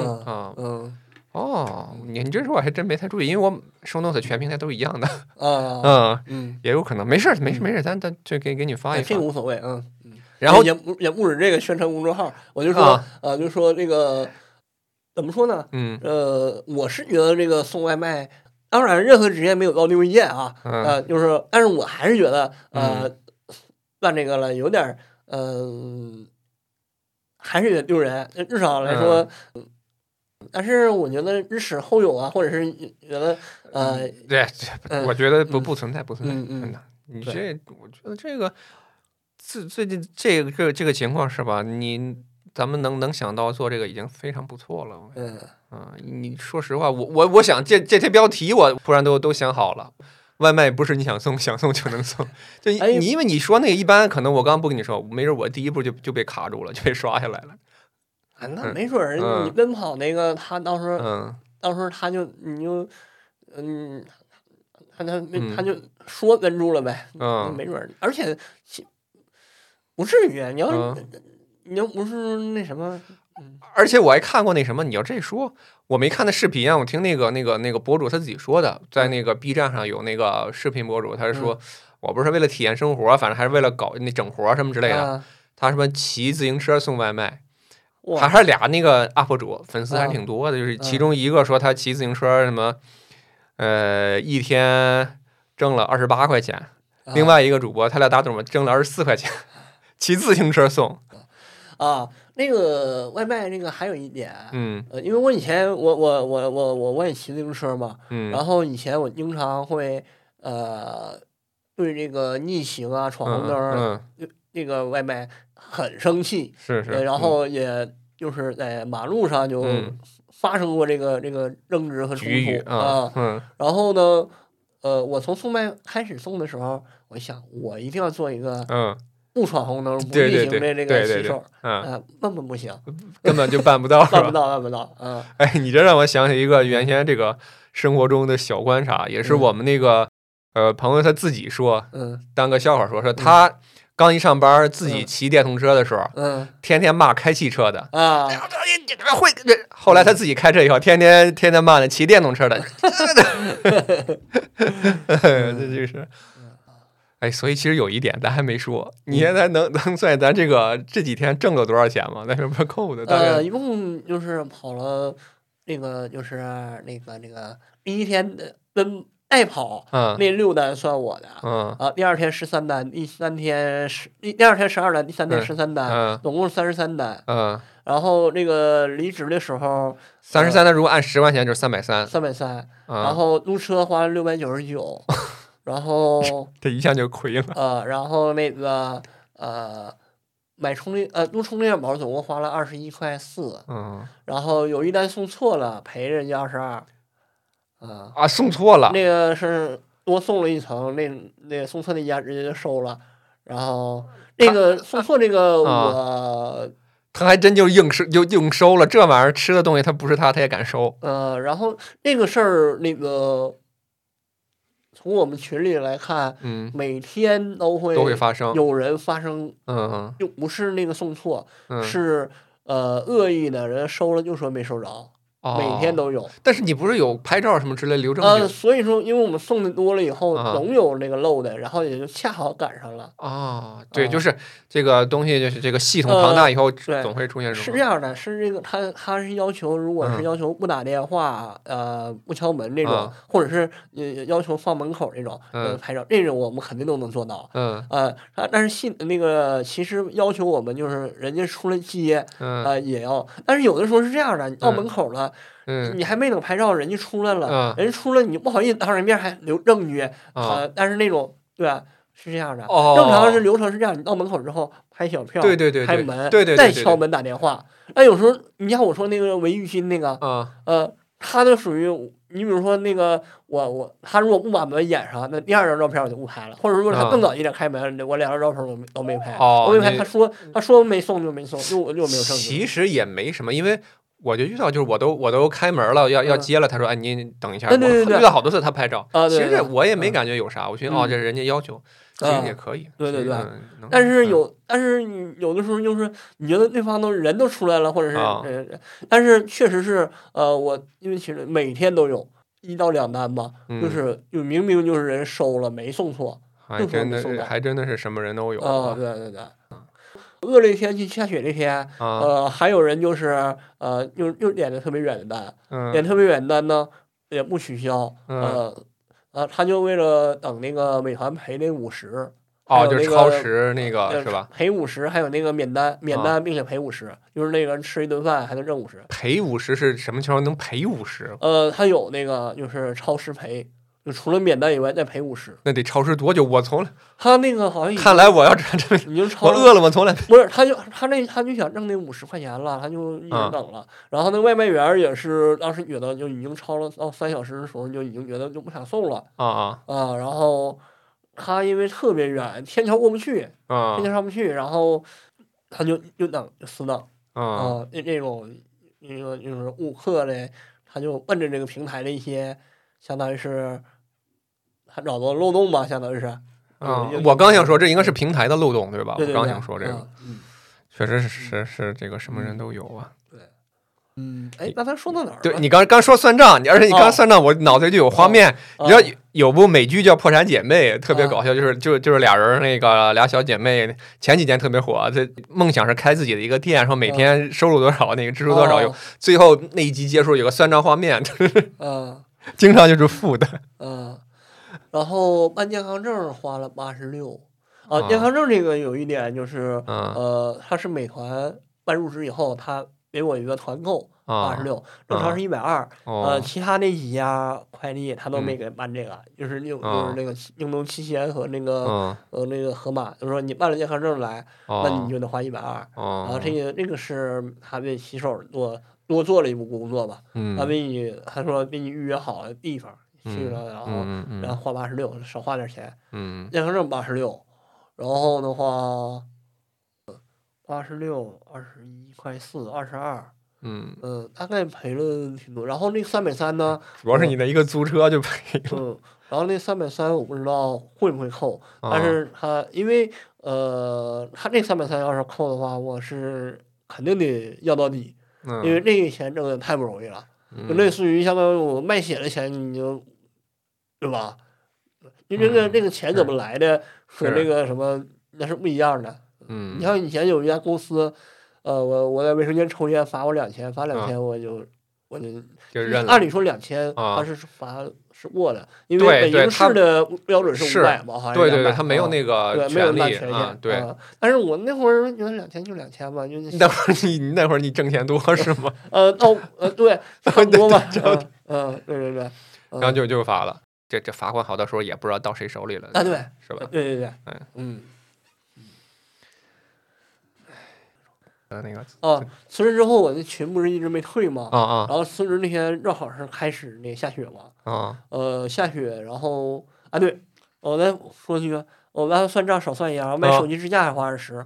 你这说我还真没太注意，因为我show notes全平台都一样的。也有可能，没事，咱就给你发一发， 这个无所谓。 然后也不止这个宣传公众号，我就说就说这个怎么说呢？我是觉得这个送外卖，当然任何职业没有高低贵贱啊，就是但是我还是觉得干这个了有点还是有点丢人，至少来说。但是我觉得日耻后有啊，或者是觉得对，我觉得不存在，真的。你我觉得这个最近这个情况是吧？咱们能想到做这个已经非常不错了。你说实话，我想这标题我突然都想好了。外卖不是你想送就能送，就因为你说那个一般，可能我刚刚不跟你说，没准我第一步就被卡住了，就被刷下来了。 那没准儿你奔跑那个他到时候他就他就说跟住了呗，没准儿，而且不至于，你要不是那什么， 而且我还看过那什么，你要这说，我没看那视频啊，我听那个博主他自己说的，在那个 B 站上有那个视频博主，他是说我不是为了体验生活，反正还是为了搞那整活什么之类的，他什么骑自行车送外卖。还是俩那个 UP 主粉丝还挺多的，就是其中一个说他骑自行车什么，一天挣了28块钱，另外一个主播他俩打赌嘛，挣了24块钱，骑自行车送。 那个外卖那个还有一点，因为我以前我也骑自行车嘛，然后以前我经常会对这个逆行啊、闯红灯那个外卖很生气， 是， 然后也就是在马路上就发生过这个争执和冲突然后呢，我从送外开始送的时候，我想我一定要做一个不闯红灯、不逆行的这个骑手，根本不行， 根本就办不到， 办不到。 你这让我想起一个原先这个生活中的小观察，也是我们那个朋友他自己说，当个笑话说他。刚一上班，自己骑电动车的时候，天天骂开汽车的后来他自己开车以后，天天骂那骑电动车的，这就是。所以其实有一点咱还没说，你现在能算咱这几天挣了多少钱吗？那是不是扣的？大概一共就是跑了那个就是那个第一天的代跑，那6单算我的，第二天13单，第二天12单，第3天13单，总共33单，然后那个离职的时候 ，33单如果按10块钱就是330， 然后租车花了699，然后这一下就亏了， 然后那个买租充电宝总共花了21.4块，然后有一单送错了，赔人家22， 送错了， 那个是多送了一层，那送错那家直接就收了，然后那个送错这个他还真就硬收了，这玩意儿吃的东西他不是他也敢收， 然后那个事儿那个。从我们群里来看，每天都会发生， 有人发生，就不是那个送错，是恶意的人收了就说没收着，每天都有。 但是你不是有拍照什么之类留证据？ 所以说，因为我们送的多了以后，总有那个漏的，然后也就恰好赶上了。 对，就是这个东西，就是这个系统庞大以后，总会出现是这样的，是这个他是要求，如果是要求不打电话，不敲门这种，或者是要求放门口这种，拍照这种我们肯定都能做到。但是那个其实要求我们就是人家出来接，也要，但是有的时候是这样的，你到门口了。你还没等拍照，人家出来了，人家出来你不好意思当人面还留证据，但是那种对吧？是这样的，正常是流程是这样，你到门口之后拍小票， 对， 开门， 再敲门打电话。那有时候你像我说那个韦玉新那个，他就属于你比如说那个他如果不把门掩上，那第2张照片我就不拍了，或者如果他更早一点开门，我2张照片都没拍，他说没送就没送，就没有证据。 其实也没什么，因为。我就遇到，就是我都开门了，要接了，他说，哎，您等一下。 对， 遇到好多次他拍照， 其实这我也没感觉有啥，我觉得这是人家要求，其实也可以。 对，但是有的时候就是你觉得对方人都出来了，或者是但是确实是我因为其实每天都有1到2单吧，就明明就是人收了没送错， 还真的是什么人都有。 对。恶劣天气下雪那天，还有人就是又点的特别远的单，点特别远的单呢也不取消，他就为了等那个美团赔那50， 就超时那个是吧？ 赔50，还有那个免单，并且赔50，就是那个人吃一顿饭还能挣50。 赔50是什么情况能赔50？ 他有那个就是超时赔。就除了免单以外再赔50， 那得超时多久？我从来他那个好像看来我要这已经超我饿了吗？从来不是，他就想挣那50块钱了，他就一直等了。然后那外卖员也是当时觉得就已经超了到3小时的时候就已经觉得就不想送了然后他因为特别远，天桥过不去天桥上不去，然后他就等就死等那种就是误客嘞，他就奔着这个平台的一些。相当于是他找到漏洞吧，相当于是。 我刚想说这应该是平台的漏洞，对吧？ 对， 我刚想说这个，确实是这个什么人都有啊。 对，那咱说到哪儿了？ 对你刚说算账，而且你刚算账，我脑子就有画面。你知道有部美剧叫《破产姐妹》，特别搞笑，就是俩人俩小姐妹，前几年特别火，这梦想是开自己的一个店，说每天收入多少，那个支出多少，有最后那一集结束有个算账画面，经常就是负的。 然后办健康证花了86。健康证这个有一点就是，他是美团办入职以后，他给我一个团购86，正常是120。其他那几家快递他都没给办这个，就是那个京东七贤和那个盒马，就是说你办了健康证来，那你就得花120。然后这个是他为骑手多做了一步工作吧，他说给你预约好了地方去了，然后花86，少花点钱。健康证86，然后的话86、21.4块，22。大概赔了挺多。然后那330呢， 主要是你的一个租车就赔了。 然后那330我不知道会不会扣，但是他因为他这330要是扣的话，我是肯定得要到底，因为这个钱挣的太不容易了，就类似于相当于我卖血的钱，你就对吧？因为这个钱怎么来的和那个什么那是不一样的。你像以前有一家公司。我在卫生间抽烟罚我2000，罚2000我就认了。 按理说2000，他是罚是过的，因为对北京市的标准是500嘛，好像对对对， 200 他没有那个对，没有权利那权啊， 限。 对。 但是我那会儿觉得2000就2000吧，就那会儿你挣钱多是吗？ 对，差不多吧。 对对。 然后就罚了，这罚款好多时候也不知道到谁手里了啊，对， 是吧？ 对， 那个辞职之后我那群不是一直没退吗？ 啊然后辞职那天正好是开始那个下雪嘛，下雪，然后对，我再说句，我按算账少算一样，卖手机支架还花20。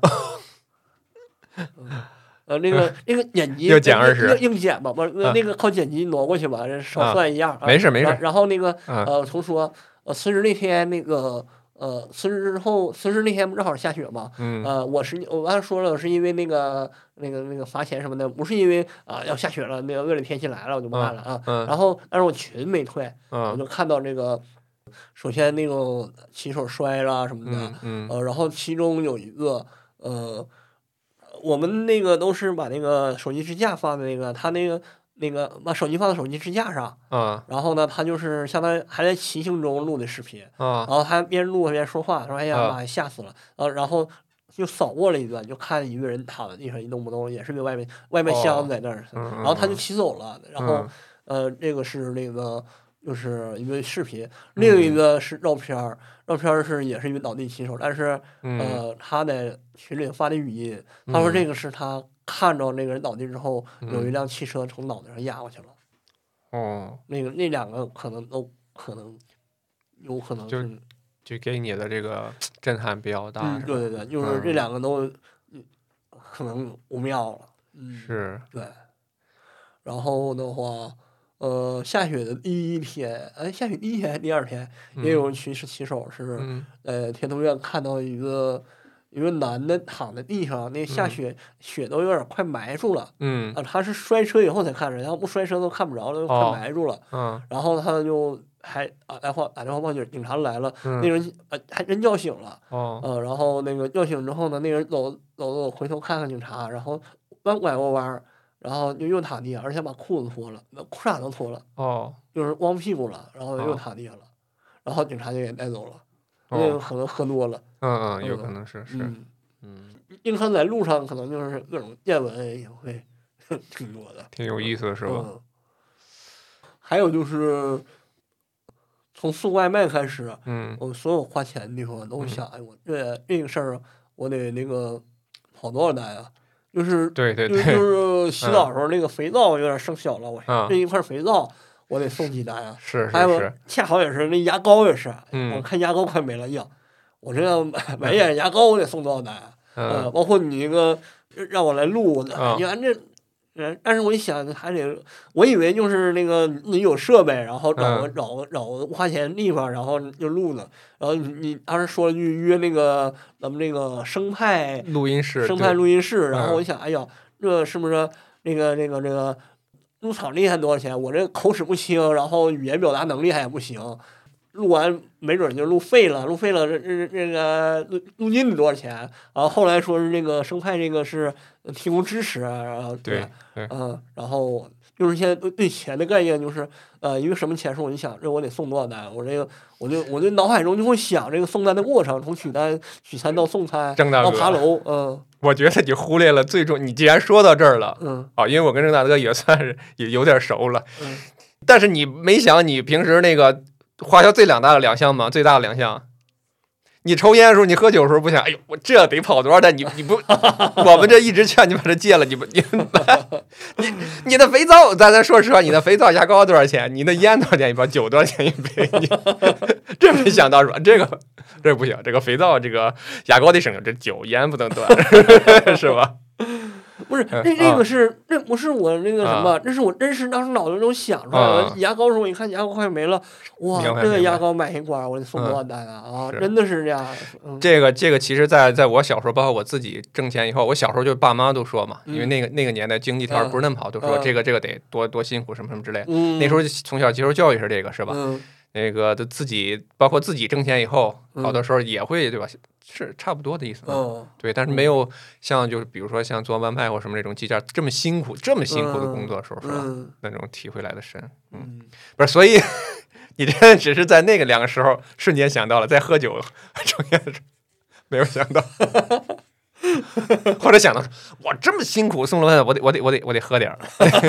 那个剪辑又减20， 硬剪吧，不那个靠剪辑挪过去吧，少算一样。 没事。 然后那个重说，辞职那天那个辞职那天不正好下雪嘛？我刚才说了，我是因为那个罚钱什么的，不是因为要下雪了，那个恶劣天气来了我就不干了啊。然后但是我群没退，我就看到这个，首先那种骑手摔了什么的，然后其中有一个我们那个都是把那个手机支架放在他那个把手机放在手机支架上，然后呢，他就是相当于还在骑行中录的视频，然后他边录边说话，说哎呀妈呀吓死了，然后就扫过了一段，就看一个人躺在地上一动不动，也是个外卖箱在那儿，然后他就骑走了，然后这个是那个就是一个视频，另一个是照片是也是一个倒地骑手，但是他在群里发的语音，他说这个是他看着那个人倒地之后，有一辆汽车从脑袋上压过去了。那两个可能都有可能就给你的这个震撼比较大。 对，就是这两个都可能不妙了。 是。 对。然后的话，下雪的第一天，下雪第一天、第二天也有一群骑手是，天通苑看到一个男的躺在地上，那下雪都有点快埋住了，他是摔车以后才看着，要不摔车都看不着了，快埋住了，然后他就还打电话报警，警察来了，那人还真叫醒了，然后那个叫醒之后呢，那人走回头看看警察，然后拐过弯，然后就又躺地，而且把裤子脱了，裤衩都脱了，就是光屁股了，然后又躺地上了，然后警察就给带走了，那个可能喝多了， 有可能是， 硬看在路上可能就是各种见闻也会挺多的， 挺有意思的是吧？ 还有就是从送外卖开始，我所有花钱的地方都想，哎，我这个事儿我得那个跑多少单啊？就是就是洗澡的时候那个肥皂有点剩小了，我这一块肥皂我得送几单啊？ 是。 还有恰好也是那牙膏也是，我看牙膏快没了呀，我这样买一眼牙膏我得送多少单啊？包括你那个让我来录，你看这。但是我一想还得，我以为就是那个你有设备，然后找个花钱地方，然后就录呢。然后你当时说了句约那个咱们这个生态录音室，然后我一想，哎呀，这是不是那个录场地还多少钱？我这口齿不清，然后语言表达能力还不行。录完没准就录废了，这个录音得多少钱？然后后来说是这个生态这个是提供支持，然后对， 然后就是现在对钱的概念就是因为什么钱数，我就想这我得送多少单，我这个我就脑海中就会想这个送单的过程，从取餐到送餐到爬楼， 我觉得你忽略了最重，你既然说到这儿了，因为我跟郑大哥也算是也有点熟了，但是你没想你平时那个。花销最大的两项嘛，最大的两项。你抽烟的时候，你喝酒的时候不想，哎呦，我这得跑多少单？你不，我们这一直劝你把这戒了，你的肥皂，咱说实话，你的肥皂牙膏多少钱？你的烟多少钱一包？酒多少钱一杯？你这没想到是吧？这不行，这个肥皂这个牙膏得省，这酒烟不能断，是吧？ 不是，这个是这不是我那个什么，这是我真是当时脑子中想出来的。牙膏时候我一看牙膏快没了，哇，这个牙膏买一罐我得送多少单啊？真的是这样。 这个其实在我小时候，包括我自己挣钱以后，我小时候就爸妈都说嘛，因为那个年代经济条不是那么好，就说这个得多辛苦什么之类。那时候从小接受教育是这个是吧？那个自己包括自己挣钱以后，好多时候也会对吧？是差不多的意思，对，但是没有像就是比如说像做外卖或什么这种计价这么辛苦的工作的时候是吧？那种体会来的深，不是，所以你真的只是在那个2个时候瞬间想到了，在喝酒抽烟的时候没有想到，或者想到我这么辛苦送了外卖，我得喝点儿。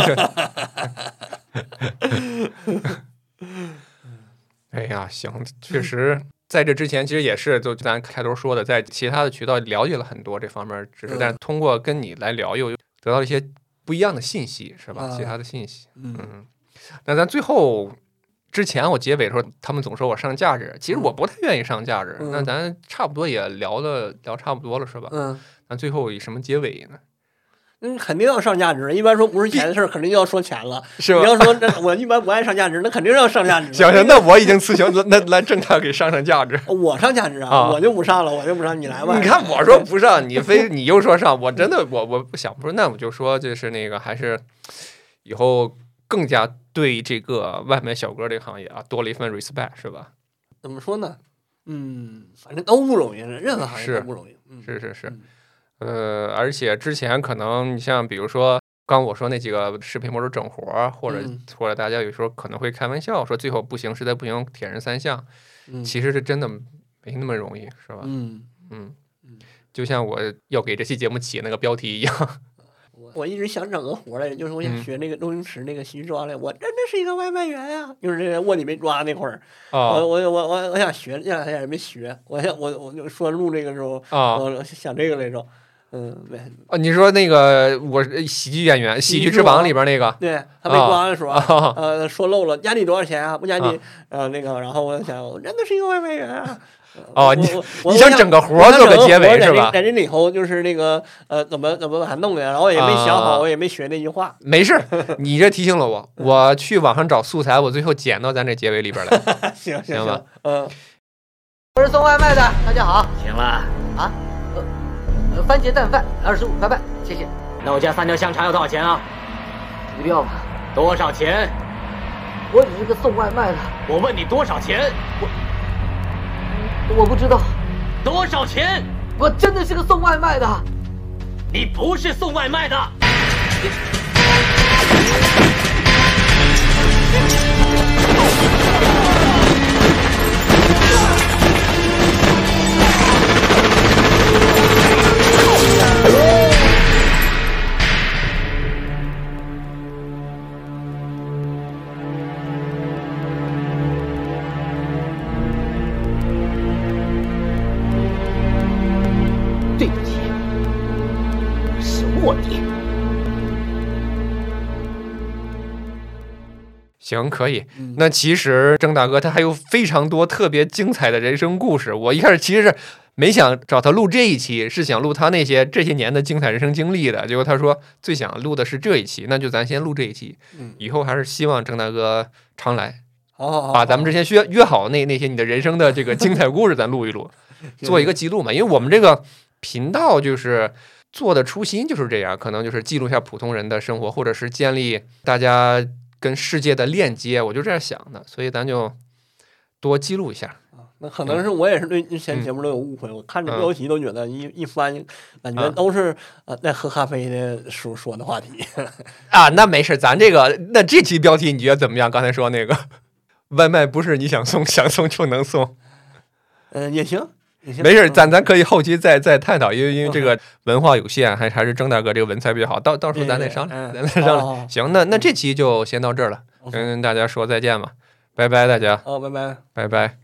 哎呀，行，确实，在这之前其实也是，就咱开头说的，在其他的渠道了解了很多这方面知识，但是通过跟你来聊，又得到一些不一样的信息，是吧？其他的信息，那咱最后之前我结尾的时候，他们总说我上价值，其实我不太愿意上价值。那咱差不多也聊差不多了，是吧？那最后以什么结尾呢？ 肯定要上价值。一般说不是钱的事儿，肯定要说钱了， 是吧？ 你要说我一般不爱上价值，那肯定要上价值。 行，那我已经辞行，那来正大给上价值。 我上价值啊，我就不上了，你来吧。 你看我说不上，你又说上，我真的我不想，不是，那我就说就是那个还是以后更加对这个外卖小哥这个行业啊多了一份 respect， 是吧？ 怎么说呢？反正都不容易，任何行业都不容易。 是。而且之前可能你像比如说刚我说那几个视频博主整活，或者大家有时候可能会开玩笑说最后不行，实在不行铁人3项，其实是真的没那么容易，是吧？就像我要给这期节目起那个标题一样。 我一直想整个活来，就是我想学那个周星驰那个喜剧之王来，我真的是一个外卖员啊！就是这个卧底被抓那会儿，我想学，这2天也没学。我就说录这个时候，我想这个来着。 你说那个我喜剧演员《喜剧之王》里边那个， 对他被抓的时候，说漏了，押你多少钱啊？不押你，那个，然后我想，我真的是一个外卖员啊。 你想整个活做个结尾是吧？ 在这里头就是那个怎么把它弄的，然后也没想好，我也没学那句话。 没事，你这提醒了我，我去网上找素材，我最后剪到咱这结尾里边来。 行吧， 我是送外卖的，大家好。 行了啊，番茄蛋饭25块半，谢谢。 那我家3条香肠要多少钱啊？ 不要吧。 多少钱？ 我只是个送外卖的。 我问你多少钱？ 我不知道。 多少钱？ 我真的是个送外卖的。 你不是送外卖的。 对不起，是卧底。 行，可以。那其实郑大哥他还有非常多特别精彩的人生故事。我一开始其实是没想找他录这一期，是想录他这些年的精彩人生经历的。结果他说最想录的是这一期，那就咱先录这一期。以后还是希望郑大哥常来，把咱们之前约好那些你的人生的这个精彩故事咱录一录，做一个记录嘛。因为我们这个频道就是做的初心就是这样，可能就是记录一下普通人的生活，或者是建立大家跟世界的链接，我就这样想的，所以咱就多记录一下。 那可能是我也是对之前节目都有误会，我看着标题都觉得一翻，感觉都是在喝咖啡的时候说的话题啊。那没事，咱那这期标题你觉得怎么样？刚才说那个外卖不是你想送就能送， 也行。 没事，咱可以后期再探讨，因为这个文化有限，还是郑大哥这个文采比较好，到时候咱再商量，咱再商量。行，那这期就先到这儿了，跟大家说再见吧，拜拜，大家。 拜拜， 拜拜。